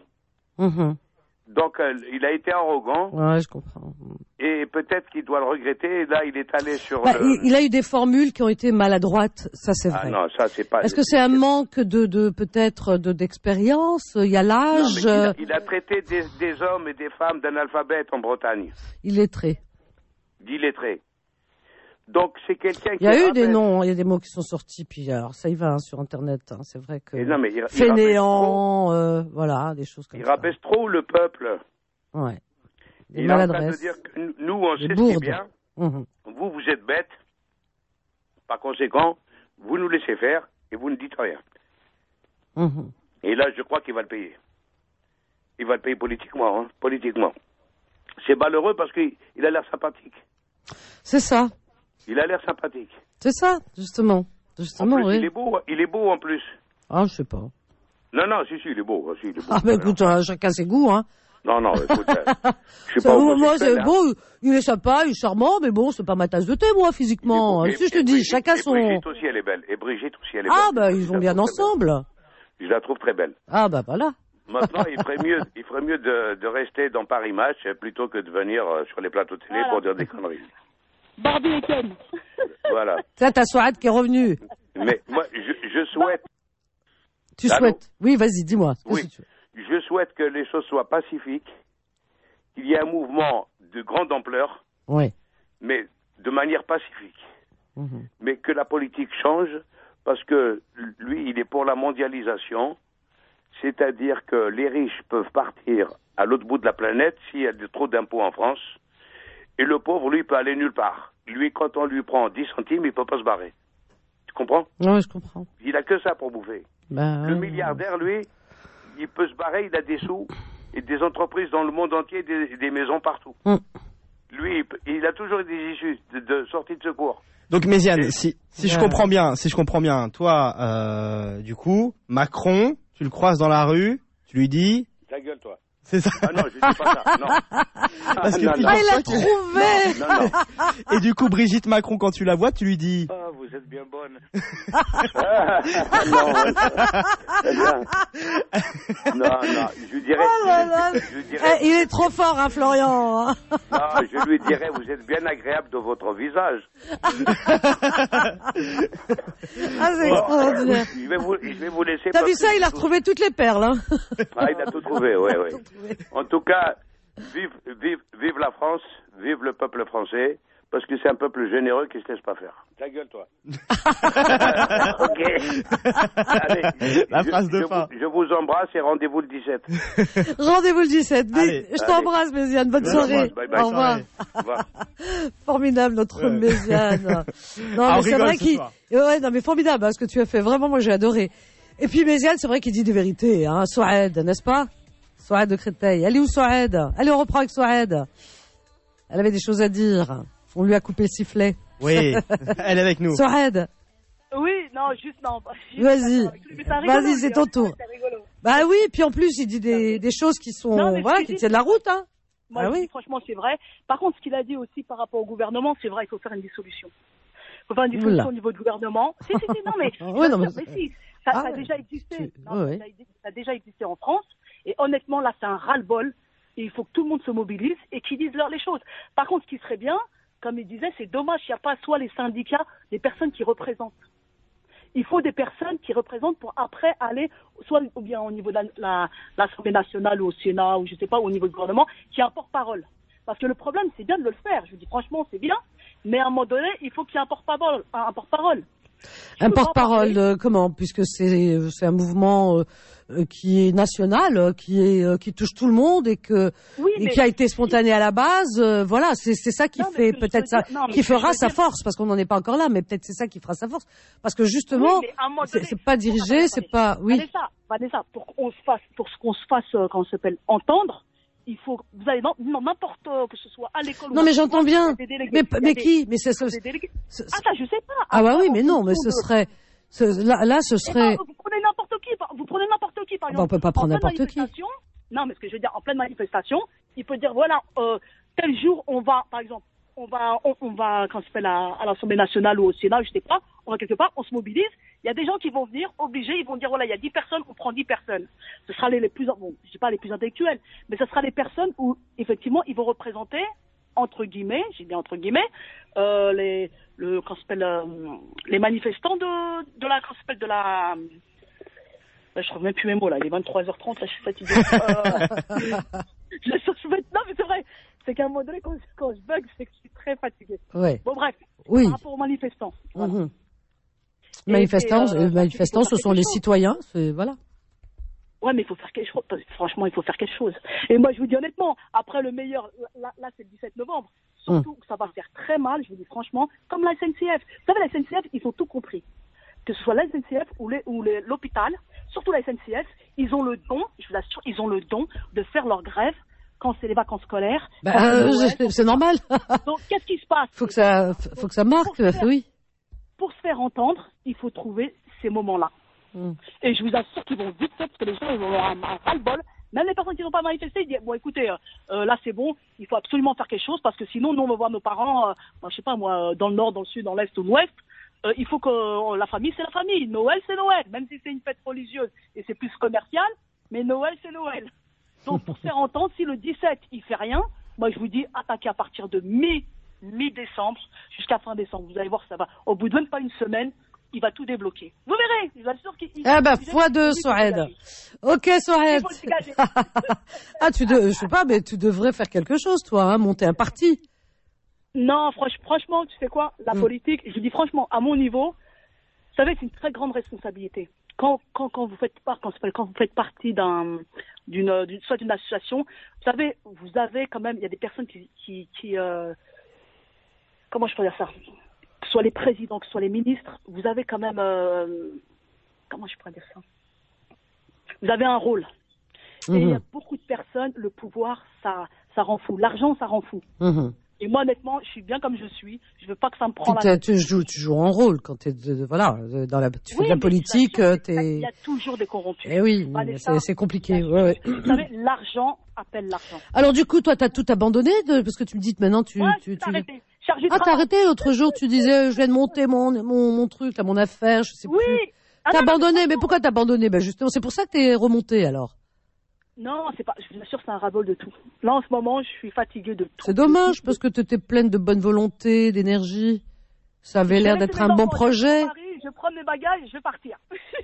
Donc, il a été arrogant. Ouais, je comprends. Et peut-être qu'il doit le regretter. Et là, il est allé sur. Il a eu des formules qui ont été maladroites, ça c'est vrai. Ah non, ça c'est pas. Est-ce que c'est un manque peut-être d'expérience? Il y a l'âge. Il a traité des hommes et des femmes d'analphabètes en Bretagne. Illettré. D'illettré. Donc c'est quelqu'un qui. Il y a eu des noms, il y a des mots qui sont sortis, puis alors ça y va sur Internet. Hein, c'est vrai que. Non, mais fainéant, voilà, des choses comme ça. Il rabaisse trop le peuple. Ouais. Il est en train de dire que nous, on sait ce qui est bien. Vous êtes bêtes. Par conséquent, vous nous laissez faire et vous ne dites rien. Et là, je crois qu'il va le payer. Il va le payer politiquement. Hein, politiquement. C'est malheureux parce qu'il a l'air sympathique. C'est ça. Il a l'air sympathique. C'est ça, justement. En plus, oui. Il est beau en plus. Ah, je sais pas. Non, si, il est beau. Si, il est beau. Ah, ben écoute, chacun ses goûts, hein. Non, écoute, je sais pas. Moi, c'est bon, il est sympa, il est charmant, mais bon, c'est pas ma tasse de thé, moi, physiquement. Si je te dis, chacun son. Brigitte aussi, elle est belle. Et Brigitte aussi, elle est belle. Ah, bah, ils vont bien ensemble. Je la trouve très belle. Ah, bah, voilà. Maintenant, il ferait mieux de rester dans Paris Match plutôt que de venir sur les plateaux de télé pour dire des conneries. Barbie et Ken. Voilà. Ça, t'as Souad qui est revenu. Mais moi, je souhaite. Tu souhaites? Oui, vas-y, dis-moi. Oui. Je souhaite que les choses soient pacifiques, qu'il y ait un mouvement de grande ampleur, mais de manière pacifique. Mais que la politique change, parce que lui, il est pour la mondialisation, c'est-à-dire que les riches peuvent partir à l'autre bout de la planète s'il y a trop d'impôts en France, et le pauvre, lui, peut aller nulle part. Lui, quand on lui prend 10 centimes, il peut pas se barrer. Tu comprends? Oui, je comprends. Il a que ça pour bouffer. Le milliardaire, lui, il peut se barrer, il a des sous et des entreprises dans le monde entier, des maisons partout. Lui, il a toujours des issues de sortie de secours. Donc Méziane, si je comprends bien, toi, du coup, Macron, tu le croises dans la rue, tu lui dis... Ta gueule, toi. C'est ça. Ah non, je dis pas ça, non. Parce que il l'a trouvé. Non. Et du coup, Brigitte Macron, quand tu la vois, tu lui dis... Ah, vous êtes bien bonne. Non, je dirais... il est trop fort, hein, Florian. Non, je lui dirais, vous êtes bien agréable de votre visage. C'est extraordinaire. Je vais vous laisser... T'as vu ça, il a retrouvé toutes les perles, hein. Ah, il a tout trouvé, ouais. En tout cas, vive la France, vive le peuple français, parce que c'est un peuple généreux qui se laisse pas faire. Ta gueule, toi. Ok. Allez, la phrase de fin. Je vous embrasse et rendez-vous le 17. Rendez-vous le 17. Allez, je t'embrasse, Méziane. Bonne soirée. Bye bye. Au revoir. Au revoir. Formidable, notre Méziane. Non, mais c'est vrai qu'il... Ouais, non, mais formidable, hein, ce que tu as fait. Vraiment, moi, j'ai adoré. Et puis, Méziane, c'est vrai qu'il dit des vérités, hein. Souaed, n'est-ce pas? Souaed de Créteil. Elle est où, Souaed? Allez, on reprend avec Souaed. Elle avait des choses à dire. On lui a coupé le sifflet. Oui, elle est avec nous. Souaed. Oui, non, juste non. Vas-y. Vas-y, c'est ton tour. C'est rigolo. Bah oui, puis en plus, il dit des choses qui sont, Non, mais voilà, qui tiennent la route, hein. Moi, Ah je oui. dis, franchement, c'est vrai. Par contre, ce qu'il a dit aussi par rapport au gouvernement, c'est vrai, il faut faire une dissolution. Il faut faire une dissolution Oula. au niveau du gouvernement. Si, non, mais, Ouais, non, mais- si, ça Ah a ouais. déjà existé. Non, Ouais, ouais. ça a déjà existé en France. Et honnêtement, là, c'est un ras-le-bol. Et il faut que tout le monde se mobilise et qu'ils disent les choses. Par contre, ce qui serait bien, comme il disait, c'est dommage qu'il n'y a pas soit les syndicats, des personnes qui représentent. Il faut des personnes qui représentent pour après aller, soit ou bien au niveau de l'Assemblée nationale ou au Sénat, ou je sais pas, au niveau du gouvernement, qui a un porte-parole. Parce que le problème, c'est bien de le faire. Je dis franchement, c'est bien. Mais à un moment donné, il faut qu'il y ait un porte-parole. Un porte-parole, comment? Puisque c'est un mouvement qui est national, qui touche tout le monde et mais qui a été spontané à la base. Voilà, c'est ça qui fait peut-être ça, qui fera sa force, parce qu'on n'en est pas encore là, mais peut-être c'est ça qui fera sa force, parce que justement, Oui, mais à un moment donné- c'est pas dirigé, c'est pas, oui. Vanessa, pour qu'on se fasse, comment ça s'appelle, entendre, il faut, vous allez n'importe que ce soit à l'école. Non, mais j'entends bien. Mais qui? Mais c'est ça, je sais pas. Ah bah oui, mais non, mais ce serait, là, ce serait. Vous prenez n'importe qui, par Ah bah, exemple. on peut pas prendre En pleine n'importe qui. manifestation, Non, mais ce que je veux dire, en pleine manifestation, il peut dire, voilà, tel jour, on va, par exemple, on va, quand ça s'appelle à l'Assemblée nationale ou au Sénat, je sais pas, on va quelque part, on se mobilise. Il y a des gens qui vont venir obligés, ils vont dire, voilà, il y a 10 personnes, on prend 10 personnes. Ce sera les plus, bon, je sais pas les plus intellectuels, mais ce sera les personnes où, effectivement, ils vont représenter, entre guillemets, j'ai bien entre guillemets, quand ça s'appelle, les manifestants de la, quand ça s'appelle, de la, là, je trouve même plus mes mots, là, il est 23h30, là, je suis fatiguée. Non, mais c'est vrai. C'est qu'à un moment donné, quand je bug, c'est que je suis très fatiguée. Ouais. Bon, bref. Oui. Par rapport aux manifestants. Voilà. Mhm. Manifestants, ce sont les citoyens, voilà. Ouais, mais il faut faire quelque chose. Franchement, il faut faire quelque chose. Et moi, je vous dis honnêtement, après le meilleur, là c'est le 17 novembre. Surtout que ça va faire très mal, je vous dis franchement, comme la SNCF. Vous savez, la SNCF, ils ont tout compris. Que ce soit la SNCF ou l'hôpital, surtout la SNCF, ils ont le don, je vous assure, ils ont le don de faire leur grève quand c'est les vacances scolaires. C'est normal. Donc, qu'est-ce qui se passe? Faut que ça marque, oui. Pour se faire entendre, il faut trouver ces moments-là. Et je vous assure qu'ils vont vite faire, parce que les gens, ils vont avoir un ras-le-bol. Même les personnes qui n'ont pas manifesté, ils disent, bon, écoutez, là, c'est bon, il faut absolument faire quelque chose, parce que sinon, nous, on va voir nos parents, je sais pas, moi, dans le nord, dans le sud, dans l'est ou l'ouest. Il faut que la famille, c'est la famille. Noël, c'est Noël. Même si c'est une fête religieuse et c'est plus commercial, mais Noël, c'est Noël. Donc, pour se faire entendre, si le 17, il fait rien, moi, je vous dis, attaquez à partir de mi-décembre jusqu'à fin décembre. Vous allez voir, ça va. Au bout de même pas une semaine, il va tout débloquer. Vous verrez. Je vous assure qu'il... x2, Souaed. Ok, Souaed. Je sais pas, mais tu devrais faire quelque chose, toi, hein, monter un parti. Non, franchement, tu sais quoi, la politique, je dis franchement, à mon niveau, vous savez, c'est une très grande responsabilité. Quand vous faites partie soit d'une association, vous savez, vous avez quand même, il y a des personnes qui comment je peux dire ça, que ce soit les présidents, que ce soit les ministres, vous avez quand même, comment je pourrais dire ça, vous avez un rôle. Et il y a beaucoup de personnes, le pouvoir, ça rend fou. L'argent, ça rend fou. Et moi, honnêtement, je suis bien comme je suis. Je veux pas que ça me prenne la tête. Tu joues un rôle quand tu fais de la politique. Il y a toujours des corrompus. Eh oui, c'est compliqué. Ouais. Vous savez, l'argent appelle l'argent. Alors du coup, toi, t'as tout abandonné parce que tu me dis que maintenant arrêté. T'as arrêté l'autre jour. Tu disais, je viens de monter mon truc, mon affaire, je sais plus. T'as abandonné, mais pourquoi t'as abandonné? Ben justement, c'est pour ça que t'es remonté alors. Non, c'est pas. Je vous assure, c'est un ras-le-bol de tout. Là, en ce moment, je suis fatiguée de tout. C'est dommage parce que tu étais pleine de bonne volonté, d'énergie. Ça avait l'air d'être un bon projet. Je prends mes bagages, je vais partir.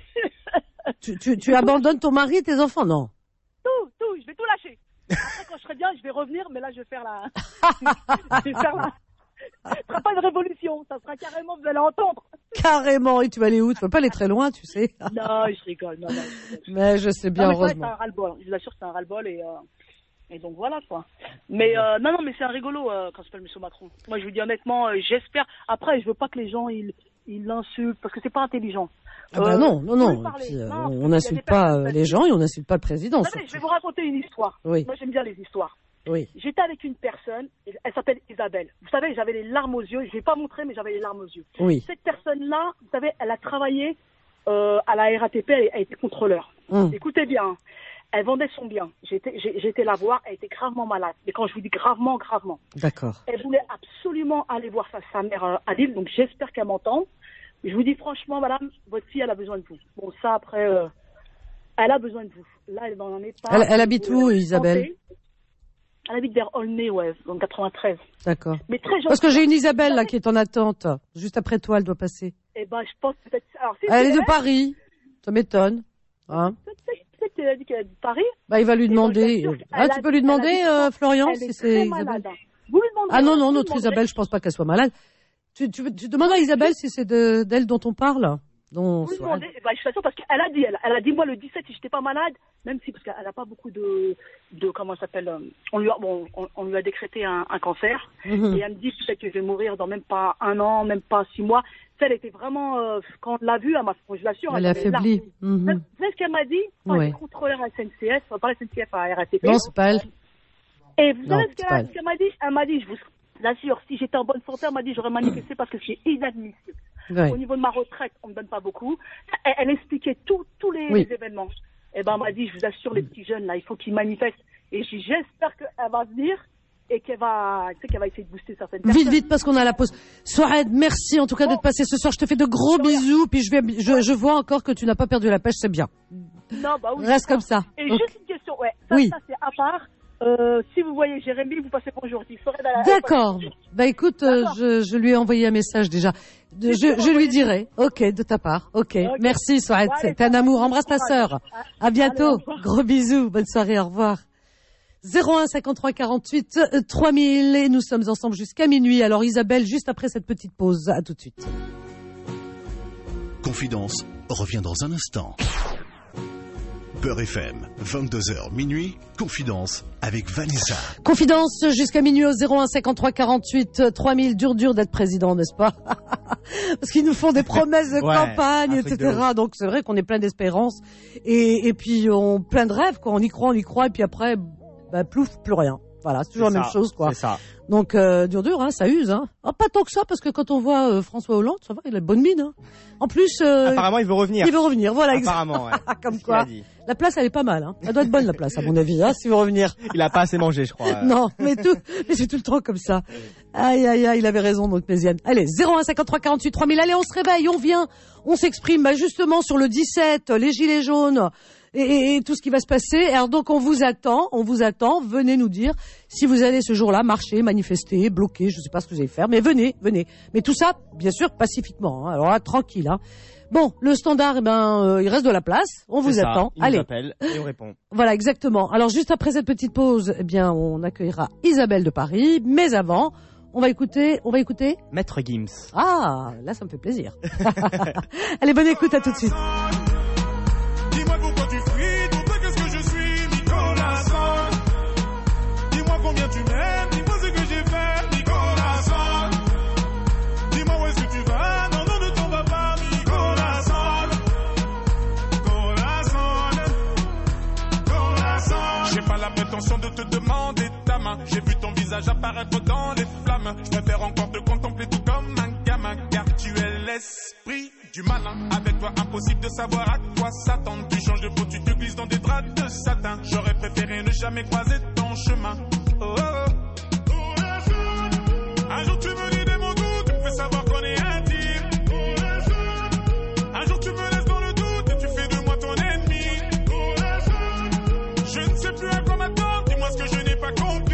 Tu abandonnes ton mari et tes enfants, non? Tout, je vais tout lâcher. Après, quand je serai bien, je vais revenir, mais là, je vais faire la. sera pas une révolution, ça sera carrément, vous allez entendre. Carrément, et tu vas aller où? Tu vas pas aller très loin, tu sais. Non, je rigole, non. Mais je sais bien, non, mais heureusement. c'est un ras-le-bol, je vous assure, c'est un ras-le-bol et donc voilà quoi. Mais non, mais c'est un rigolo quand s'appelle M. Macron. Moi, je vous dis honnêtement, j'espère. Après, je veux pas que les gens ils l'insultent parce que c'est pas intelligent. Ah bah non. Puis, on n'insulte pas les gens et on n'insulte pas le président. Savez, je vais vous raconter une histoire. Oui. Moi, j'aime bien les histoires. Oui. J'étais avec une personne, elle s'appelle Isabelle. Vous savez, j'avais les larmes aux yeux. Je vais pas montrer, mais j'avais les larmes aux yeux. Oui. Cette personne-là, vous savez, elle a travaillé à la RATP, elle était contrôleur. Écoutez bien, elle vendait son bien. J'étais la voir, elle était gravement malade. Et quand je vous dis gravement. D'accord. Elle voulait absolument aller voir sa mère à Lille, donc j'espère qu'elle m'entend. Je vous dis franchement, madame, votre fille, elle a besoin de vous. Bon, ça, après, elle a besoin de vous. Là, elle n'en est pas. Elle habite où, Isabelle? Elle habite vers Aulnay, ouais, dans le 93. D'accord. Mais très gentille. Parce que j'ai une Isabelle, là, qui est en attente. Juste après toi, elle doit passer. Eh ben, je pense peut-être... Alors, elle est de Paris. Ça m'étonne. Hein? Peut-être qu'elle a dit qu'elle est de Paris. Bah, il va lui demander. Tu peux lui demander, Florian, si c'est Isabelle. Vous lui demandez. Ah non, notre Isabelle, je pense pas qu'elle soit malade. Tu demandes à Isabelle si c'est d'elle dont on parle? Vous lui demandez, je suis sûre parce qu'elle a dit moi le 17 si j'étais pas malade, même si parce qu'elle a pas beaucoup de comment ça s'appelle, on lui a décrété un cancer et elle me dit peut-être que je vais mourir dans même pas 1 an, même pas 6 mois. Elle était vraiment quand on l'a vue, je l'assure, elle est affaiblie. Vous savez ce qu'elle m'a dit? Elle est contrôleur à SNCF, pas SNCF à RATP. Non, c'est pas elle. Et vous savez ce qu'elle m'a dit? Elle m'a dit, je vous l'assure, si j'étais en bonne santé, elle m'a dit j'aurais manifesté parce que c'est inadmissible. Au niveau de ma retraite, on me donne pas beaucoup. Elle expliquait tous les événements. Et ben, elle m'a dit, je vous assure, les petits jeunes, là, il faut qu'ils manifestent. Et j'espère qu'elle va venir et qu'elle va essayer de booster certaines personnes. Vite, parce qu'on a la pause. Souhaed, merci en tout cas d'être passé ce soir. Je te fais de gros bisous. Puis je vois encore que tu n'as pas perdu la pêche, c'est bien. Non, bah oui. Reste comme ça. Et juste une question, ça c'est à part. Si vous voyez Jérémy, vous passez bonjour. D'accord. Bah écoute, je lui ai envoyé un message déjà. Je lui dirai. Ok, de ta part. Ok. Merci Souhaed. T'es un amour. Embrasse ta sœur. À bientôt. Gros bisous. Bonne soirée. Au revoir. 01 53 48 3000 et nous sommes ensemble jusqu'à minuit. Alors Isabelle, juste après cette petite pause. À tout de suite. Confidence revient dans un instant. Beurre FM, 22h minuit, Confidence avec Vanessa. Confidence jusqu'à minuit au 01 53 48 3000. Dur d'être président, n'est-ce pas? Parce qu'ils nous font des promesses de campagne, etc. Donc c'est vrai qu'on est plein d'espérance et puis plein de rêves, quoi. On y croit, et puis après, plouf, plus rien. Voilà, c'est toujours la même chose, quoi. C'est ça. Donc dur, ça use, hein. Oh, pas tant que ça, parce que quand on voit François Hollande, ça va, il a de bonne mine, hein. En plus, apparemment, il veut revenir. Voilà, apparemment, comme quoi. La place, elle est pas mal, hein. Elle doit être bonne, la place, à mon avis, hein, s'il veut revenir. Il a pas assez mangé, je crois. Non, mais c'est tout le temps comme ça. Aïe, il avait raison, notre Méziane. Allez, 01 53 48 3000. Allez, on se réveille, on vient, on s'exprime, justement, sur le 17, les gilets jaunes. Et tout ce qui va se passer. Alors donc on vous attend, venez nous dire si vous allez ce jour-là marcher, manifester, bloquer, je sais pas ce que vous allez faire, mais venez. Mais tout ça, bien sûr, pacifiquement, hein. Alors là, tranquille, hein. Bon, le standard, il reste de la place, on vous attend. Il nous appelle et on répond. Voilà, exactement. Alors juste après cette petite pause, on accueillera Isabelle de Paris, mais avant, on va écouter Maître Gims. Ah, là ça me fait plaisir. Allez, bonne écoute, à tout de suite. Dis-moi pourquoi tu fuis, dis-moi qu'est-ce que je suis, Nicolas Sand. Dis-moi combien tu m'aimes, dis-moi ce que j'ai fait, Nicolas Sand. Dis-moi où est-ce que tu vas, non, ne t'en vas pas, Nicolas Sand. J'ai pas la prétention de te demander ta main. J'ai vu ton visage apparaître dans les flammes. Je préfère encore te contempler tout comme un gamin, car tu es l'esprit du malin. Avec toi impossible de savoir à quoi s'attendre. Tu changes de peau, tu te glisses dans des draps de satin. J'aurais préféré ne jamais croiser ton chemin. Oh, oh, oh. Un jour tu me dis des mots doux, tu me fais savoir qu'on est intime. Un jour tu me laisses dans le doute et tu fais de moi ton ennemi. Je ne sais plus à quoi m'attendre, dis-moi ce que je n'ai pas compris.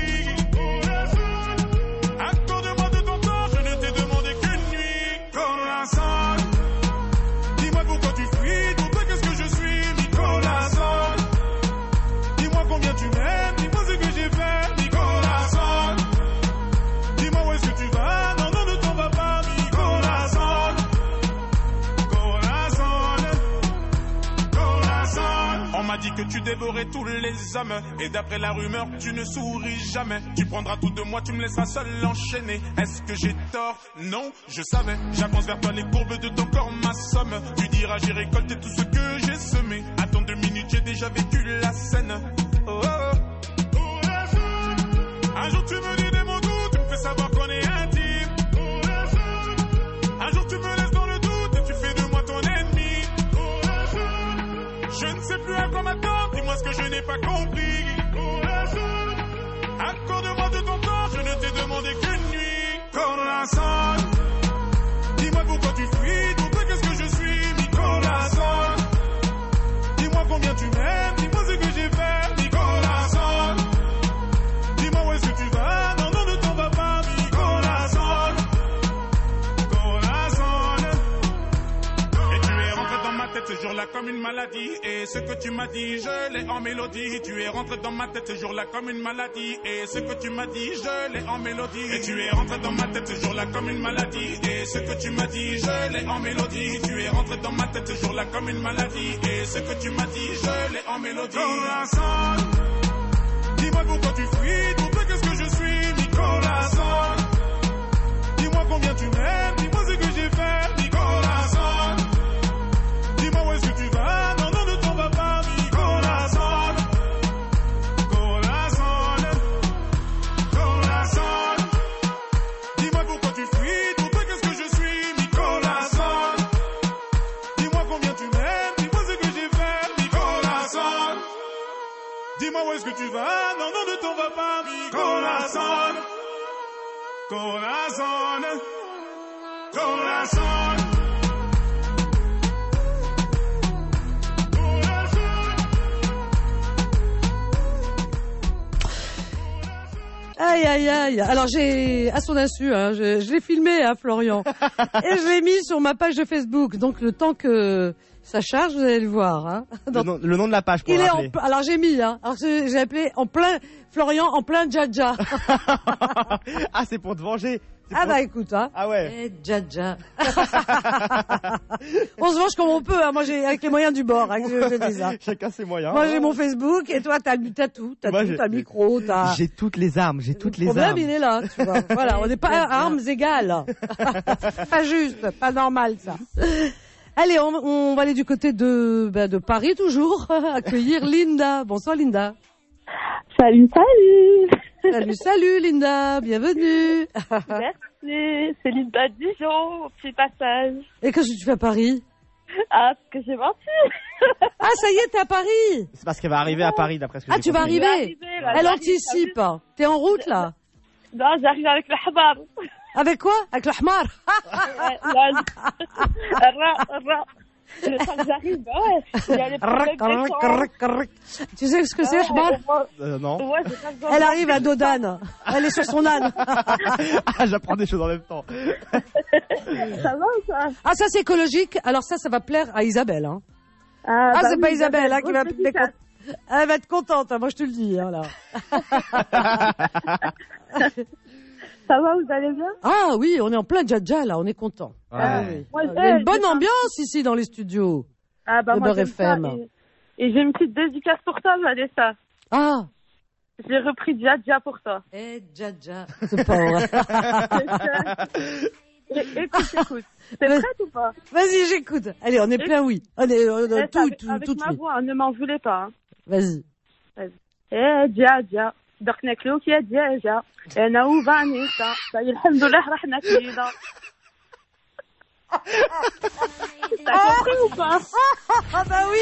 Accorde-moi de ton temps, je ne t'ai demandé qu'une nuit. Nicolas Sand. Dis-moi pourquoi tu fuis, dis-moi qu'est-ce que je suis, Nicolas Sand. Dis-moi combien tu m'aimes, dis-moi ce que j'ai fait, Nicolas Sand. Dis-moi où est-ce que tu vas, non. dit que tu dévorais tous les hommes. Et d'après la rumeur, tu ne souris jamais. Tu prendras tout de moi, tu me laisseras seul enchaîner. Est-ce que j'ai tort? Non, je savais. J'avance vers toi, les courbes de ton corps m'assomment. Tu diras j'ai récolté tout ce que j'ai semé. Attends 2 minutes, j'ai déjà vécu la scène. Oh, oh, oh. Un jour tu me dis des mots doux, tu me fais savoir qu'on est intime. Un jour tu me laisses dans le doute et tu fais de moi ton ennemi. Je ne sais plus à quoi m'attendre, dis-moi ce que je n'ai pas compris. Accorde-moi de ton temps, je ne t'ai demandé qu'une nuit. Corazon, dis-moi pourquoi tu fuis, pour toi qu'est-ce que je suis, mi corazon. Dis-moi combien tu m'aimes, dis-moi ce que j'ai fait, mi corazon. Dis-moi où est-ce que tu vas, non, non, ne t'en vas pas, mi corazon. Corazon. Et tu es rentré dans ma tête ce jour-là comme une maladie. Et ce que tu m'as dit, je l'ai en mélodie. Tu es rentré dans ma tête ce jour-là comme une maladie. Et ce que tu m'as dit, je l'ai en mélodie. Et tu es rentré dans ma tête ce jour-là comme une maladie. Et ce que tu m'as dit, je l'ai en mélodie. Tu es rentré dans ma tête ce jour-là comme une maladie. Et ce que tu m'as dit, je l'ai en mélodie. Corazon, dis-moi pourquoi tu fuis, pour toi qu'est-ce que je suis, mi corazon. Dis-moi combien tu m'aimes, dis-moi ce que j'ai fait, mi corazon. Dis-moi où est-ce que tu vas, non, non, ne t'en vas pas, mi corazon. Corazon, corazon. Dis-moi pourquoi tu fuis, pour toi qu'est-ce que je suis, mi corazon. Dis-moi combien tu m'aimes, dis-moi ce que j'ai fait, mi corazon. Dis-moi où est-ce que tu vas, non, non, ne t'en vas pas, mi corazon. Corazon, corazon. Aïe, aïe, aïe. Alors, j'ai, à son insu, hein, je l'ai filmé, hein, Florian. Et je l'ai mis sur ma page de Facebook. Donc, le temps que ça charge, vous allez le voir, hein. Le nom de la page, pour rappeler. Alors, j'ai mis, hein. Alors, j'ai appelé Florian en plein Dja-Dja. Ah, c'est pour te venger. Ah bah écoute, hein. Ah ouais. Eh, Dja-Dja. On se venge comme on peut, hein. Moi j'ai avec les moyens du bord, hein, que je dis ça. Chacun ses moyens. Moi j'ai mon Facebook et toi t'as tout, t'as un micro, t'as. J'ai toutes les armes, j'ai toutes les armes. Le problème il est là, tu vois. Voilà, on n'est pas à armes égales. Pas juste, pas normal ça. Allez, on va aller du côté de Paris toujours, accueillir Linda. Bonsoir Linda. Salut, salut. Salut Linda, bienvenue. Merci, c'est Linda Dijon, au petit passage. Et qu'est-ce que tu fais à Paris? Ah, parce que j'ai menti. Ah, ça y est, t'es à Paris. C'est parce qu'elle va arriver à Paris, d'après ce que j'ai tu vas arriver. Elle anticipe. T'es en route, là? Non, j'arrive avec le hamar. Avec quoi? Avec le hamar? Le temps que j'arrive, ouais. Il y a les problèmes. Tu sais ce que c'est, hamar? Non. Ouais, elle arrive à Dodane. Elle est sur son âne. Ah, j'apprends des choses en même temps. Ça va ou ça? Ah, ça c'est écologique. Alors ça va plaire à Isabelle, hein. Ah, c'est pas Isabelle, hein, qui va elle va être contente, hein, moi je te le dis, hein, là. Ça va, vous allez bien? Ah oui, on est en plein Dja-Dja, là, on est content. Ouais. Il y a une bonne ambiance ici dans les studios. Ah bah de moi Beurre FM. Et j'ai une petite dédicace pour toi, Vanessa. Ah. J'ai repris Dja-Dja pour toi. Eh, Dja-Dja. C'est pas vrai. Écoute. T'es prête ou pas? Vas-y, j'écoute. Allez, on est plein oui. On est avec ma voix, ne m'en voulez pas. Hein. Vas-y. Eh, Dja-Dja. درك ناكلوك يا دجاجة أنا وفانيسا طيب الحمد لله راح ناكلينا. T'as compris ou pas? Ah bah oui.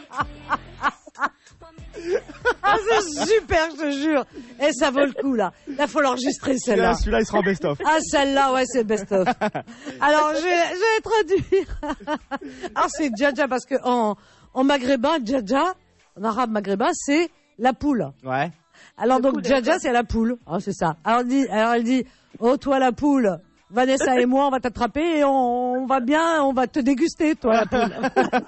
Ah c'est super, je te jure. Et ça vaut le coup là. Là faut l'enregistrer celle-là. Celui-là il sera en best-of. Ah celle-là ouais c'est best-of. Alors je vais traduire. Alors c'est Dja-Dja parce que en maghrébin Dja-Dja, en arabe maghrébin c'est la poule. Ouais. Alors donc Dja-Dja c'est la poule, hein, c'est ça. Alors elle dit oh toi la poule, Vanessa et moi on va t'attraper et on va te déguster toi la poule.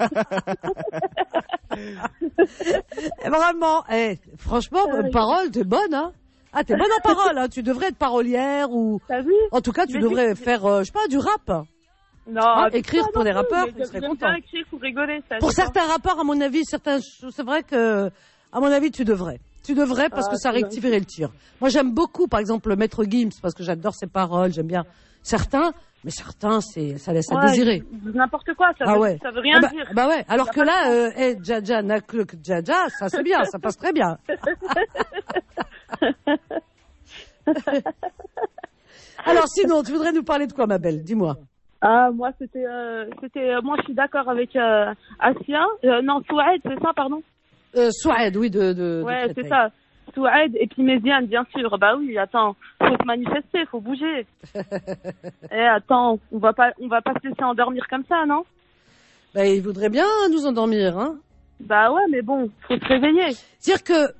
Vraiment, franchement parole t'es bonne hein. Ah t'es bonne en parole hein, tu devrais être parolière ou en tout cas tu devrais faire je sais pas du rap. Non, écrire pour les rappeurs, je serais j'aime content. bien écrire pour rigoler. Ça, Pour c'est certains rappeurs, à mon avis, c'est vrai que, à mon avis, tu devrais. Tu devrais parce que ça rectifierait le tir. Moi, j'aime beaucoup, par exemple, le Maître Gims parce que j'adore ses paroles, j'aime bien certains, mais certains, ça laisse à désirer. N'importe quoi, ça veut rien dire. Bah ouais. Alors que là, Dja Nakluk Dja, ça c'est bien, ça passe très bien. Alors sinon, tu voudrais nous parler de quoi, ma belle? Dis-moi. Ah, moi, moi, je suis d'accord avec Asia. Non, Souaed, c'est ça, pardon. Souaed, oui, ouais, c'est ça. Souaed et puis Méziane, bien sûr. Bah oui, attends, faut se manifester, faut bouger. Attends, on va pas se laisser endormir comme ça, non? Bah, il voudrait bien nous endormir, hein. Bah ouais, mais bon, faut se réveiller. C'est-à-dire que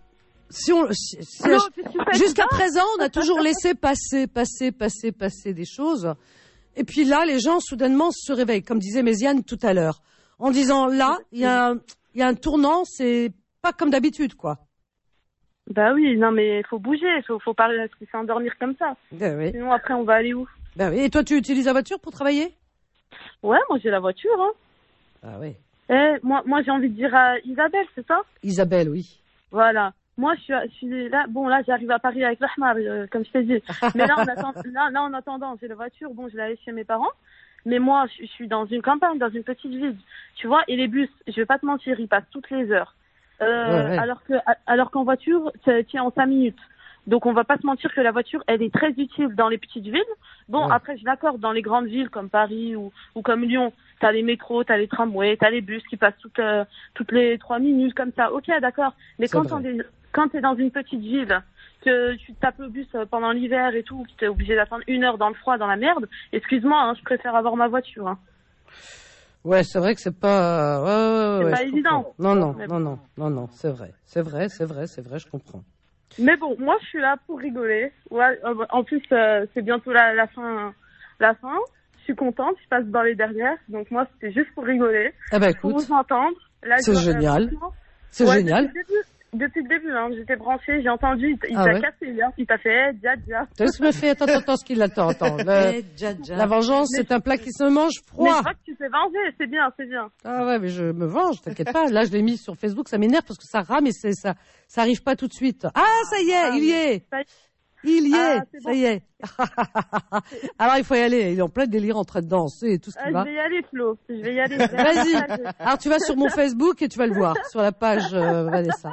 jusqu'à présent, on a toujours laissé passer des choses. Et puis là, les gens, soudainement, se réveillent, comme disait Méziane tout à l'heure, en disant, là, il y a un tournant, c'est pas comme d'habitude, quoi. Bah oui, non, mais il faut bouger, faut pas se laisser endormir comme ça. Ben oui. Sinon, après, on va aller où? Ben oui. Et toi, tu utilises la voiture pour travailler? Ouais, moi, j'ai la voiture, hein. Ah oui. Moi, j'ai envie de dire à Isabelle, c'est ça? Isabelle, oui. Voilà. Moi, je suis là. Bon, là, j'arrive à Paris avec l'Ahmar, comme je t'ai dit. Mais là, en attendant, j'ai la voiture. Bon, je l'ai laisse chez mes parents. Mais moi, je suis dans une campagne, dans une petite ville. Tu vois, et les bus, je vais pas te mentir, ils passent toutes les heures. Ouais. Alors qu'en voiture, tiens, en 5 minutes. Donc, on va pas se mentir que la voiture, elle est très utile dans les petites villes. Bon, ouais. Après, je l'accorde, dans les grandes villes comme Paris ou comme Lyon, t'as les métros, t'as les tramways, t'as les bus qui passent toutes les 3 minutes comme ça. Ok, d'accord. Mais quand t'es dans une petite ville, que tu tapes le bus pendant l'hiver et tout, que t'es obligé d'attendre 1 heure dans le froid, dans la merde, excuse-moi, hein, je préfère avoir ma voiture. Hein. Ouais, c'est vrai que c'est pas... c'est pas évident. Non, c'est vrai, je comprends. Mais bon, moi, je suis là pour rigoler. Ouais, en plus, c'est bientôt la fin. Je suis contente, je passe dans les dernières. Donc moi, c'était juste pour rigoler. Eh ben, écoute, pour vous entendre. Là, c'est génial. C'est génial. Depuis le début, hein, j'étais branchée, j'ai entendu, il t'a cassé, hein, il t'a fait Dja. Qu'est-ce que me fait? Attends, ce qu'il attend. La vengeance, c'est un plat qui se mange froid. Mais je crois que tu t'es vengé, c'est bien. Ah ouais, mais je me venge, t'inquiète pas. Là, je l'ai mis sur Facebook, ça m'énerve parce que ça rame et ça arrive pas tout de suite. Ah, ça y est, il y est. Ça y est. Alors, il faut y aller. Il est en plein délire, en train de danser et tout ce qui va. Je vais y aller, Flo. Vas-y. Alors, tu vas sur mon Facebook et tu vas le voir, sur la page Vanessa.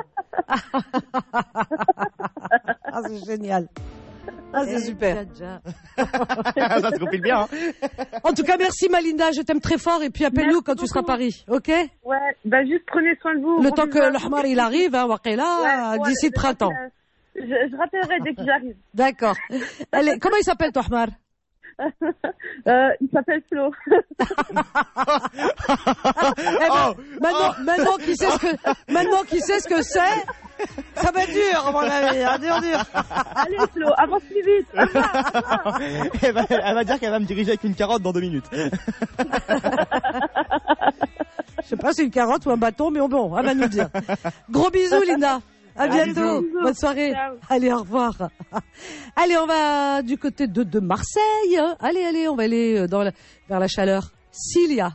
Ah, c'est génial. Ah, c'est super. Ça se compile bien. Hein. En tout cas, merci Malinda, je t'aime très fort et puis appelle-nous quand tu seras à Paris, ok? Ouais, bah juste prenez soin de vous. Le temps que l'Ahmar il arrive, hein, Waqila, d'ici le printemps. Je rappellerai dès que j'arrive. D'accord. Allez, comment il s'appelle ton Ahmar? Il s'appelle Flo. Maintenant qu'il sait ce que c'est, ça va être dur, à mon avis, hein, dur. Allez Flo, avance plus vite. Elle va dire qu'elle va me diriger avec une carotte dans 2 minutes. Je sais pas si c'est une carotte ou un bâton, mais bon, elle va nous dire. Gros bisous, Linda. À bientôt. Bisous. Bonne soirée. Ciao. Allez, au revoir. Allez, on va du côté de Marseille. Allez, on va aller vers la chaleur. Cilia.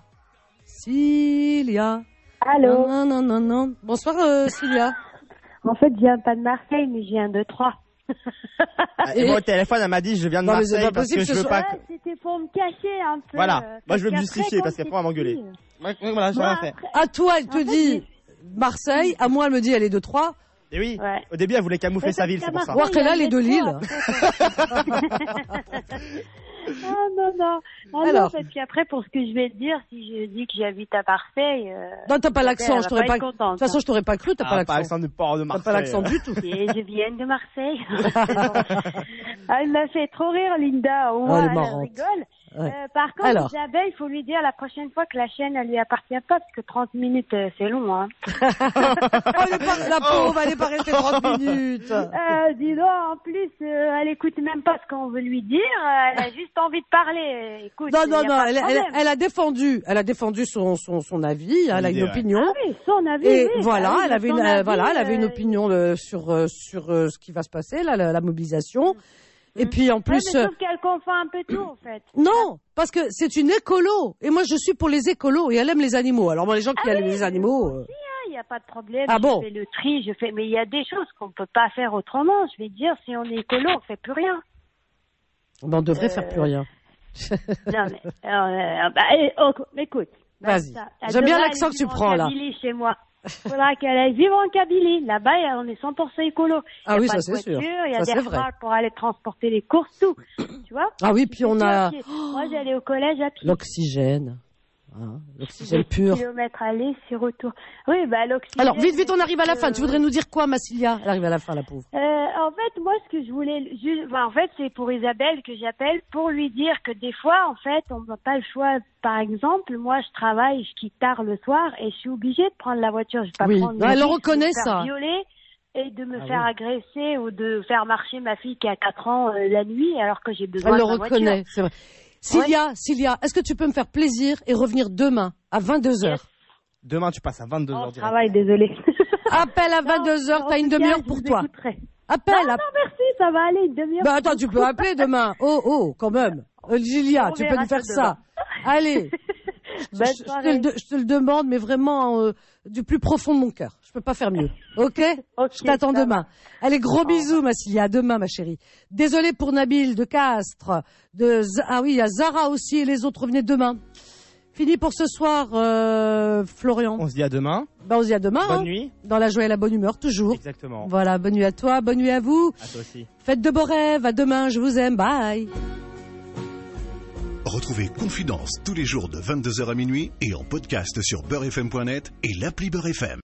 Allô. Non. Bonsoir, Cilia. En fait, je viens pas de Marseille, mais je viens de Troyes. Et moi, au téléphone, elle m'a dit, je viens de Marseille parce que je veux pas... Ouais, c'était pour me cacher un peu. Voilà. Moi, je veux me justifier parce qu'après, on va m'engueuler. Voilà, j'ai rien fait. À toi, elle te dit Marseille. À moi, elle me dit, elle est de Troyes. Et oui, au début, elle voulait camoufler sa ville, c'est pour ça. Voir qu'elle a les 2 Lille. Non. Alors, et puis après, pour ce que je vais te dire, si je dis que j'habite à Marseille... non, t'as pas l'accent, je t'aurais pas... De toute façon, je t'aurais pas cru, t'as pas l'accent. Pas l'accent de port de Marseille. T'as pas l'accent du tout. Et je viens de Marseille. Elle m'a fait trop rire, Linda. Au moins, elle rigole. Ouais. Par contre, Isabelle, il faut lui dire la prochaine fois que la chaîne, elle lui appartient pas, parce que 30 minutes, c'est long, hein. La pauvre, elle est pas restée 30 minutes. Dis donc, en plus, elle écoute même pas ce qu'on veut lui dire, elle a juste envie de parler. Écoute, non, elle a défendu son avis, elle a une opinion. Ah oui, son avis. Et oui, voilà, oui, elle avait une opinion sur ce qui va se passer, là, la mobilisation. Et puis en plus... mais sauf qu'elle confond un peu tout, en fait. Non, parce que c'est une écolo. Et moi, je suis pour les écolos. Et elle aime les animaux. Alors moi, les gens qui aiment les animaux... Il n'y a pas de problème. Ah bon? Je fais le tri, mais il y a des choses qu'on ne peut pas faire autrement. Je vais dire, si on est écolo, on ne fait plus rien. On devrait faire plus rien. Non, mais écoute. Vas-y. J'aime bien l'accent que tu prends, là. Chez moi. Il faudra qu'elle aille vivre en Kabylie. Là-bas, on est 100% écolo. Ah oui, ça c'est sûr. Il y a des remorques pour aller transporter les courses, tout. Tu vois? Ah oui, puis on a... Moi, j'allais au collège à pied. L'oxygène. L'oxygène pur. Kilomètres aller, c'est retour. Oui, l'oxygène. Alors, vite, on arrive à la fin. Tu voudrais nous dire quoi, Massilia? Elle arrive à la fin, la pauvre. En fait, moi, ce que je voulais, en fait, c'est pour Isabelle que j'appelle pour lui dire que des fois, en fait, on n'a pas le choix. Par exemple, moi, je travaille, je quitte tard le soir et je suis obligée de prendre la voiture. Je vais pas prendre elle reconnaît ça. ça. Violer et de me faire agresser ou de faire marcher ma fille qui a 4 ans la nuit alors que j'ai besoin de ma voiture. Elle le reconnaît, c'est vrai. Cilia, est-ce que tu peux me faire plaisir et revenir demain à 22h? Yes. Demain, tu passes à 22h. Je travaille, désolé. Appelle à 22h, t'as une demi-heure pour toi. Appelle. Non, merci, ça va aller, une demi-heure. Attends, tu peux appeler demain. Oh, quand même. Cilia, tu peux nous faire ça. Allez. Je te le demande, mais vraiment du plus profond de mon cœur. Je peux pas faire mieux. Ok, je t'attends demain. Allez, gros bisous, ma Cilia. À demain, ma chérie. Désolée pour Nabil de Castres. Ah oui, il y a Zara aussi et les autres. Revenez demain. Fini pour ce soir, Florian. On se dit à demain. On se dit à demain. Bonne nuit. Dans la joie et la bonne humeur, toujours. Exactement. Voilà, bonne nuit à toi, bonne nuit à vous. À toi aussi. Faites de beaux rêves. À demain, je vous aime. Bye. Retrouvez Confidence tous les jours de 22h à minuit et en podcast sur beurrefm.net et l'appli Beurre FM.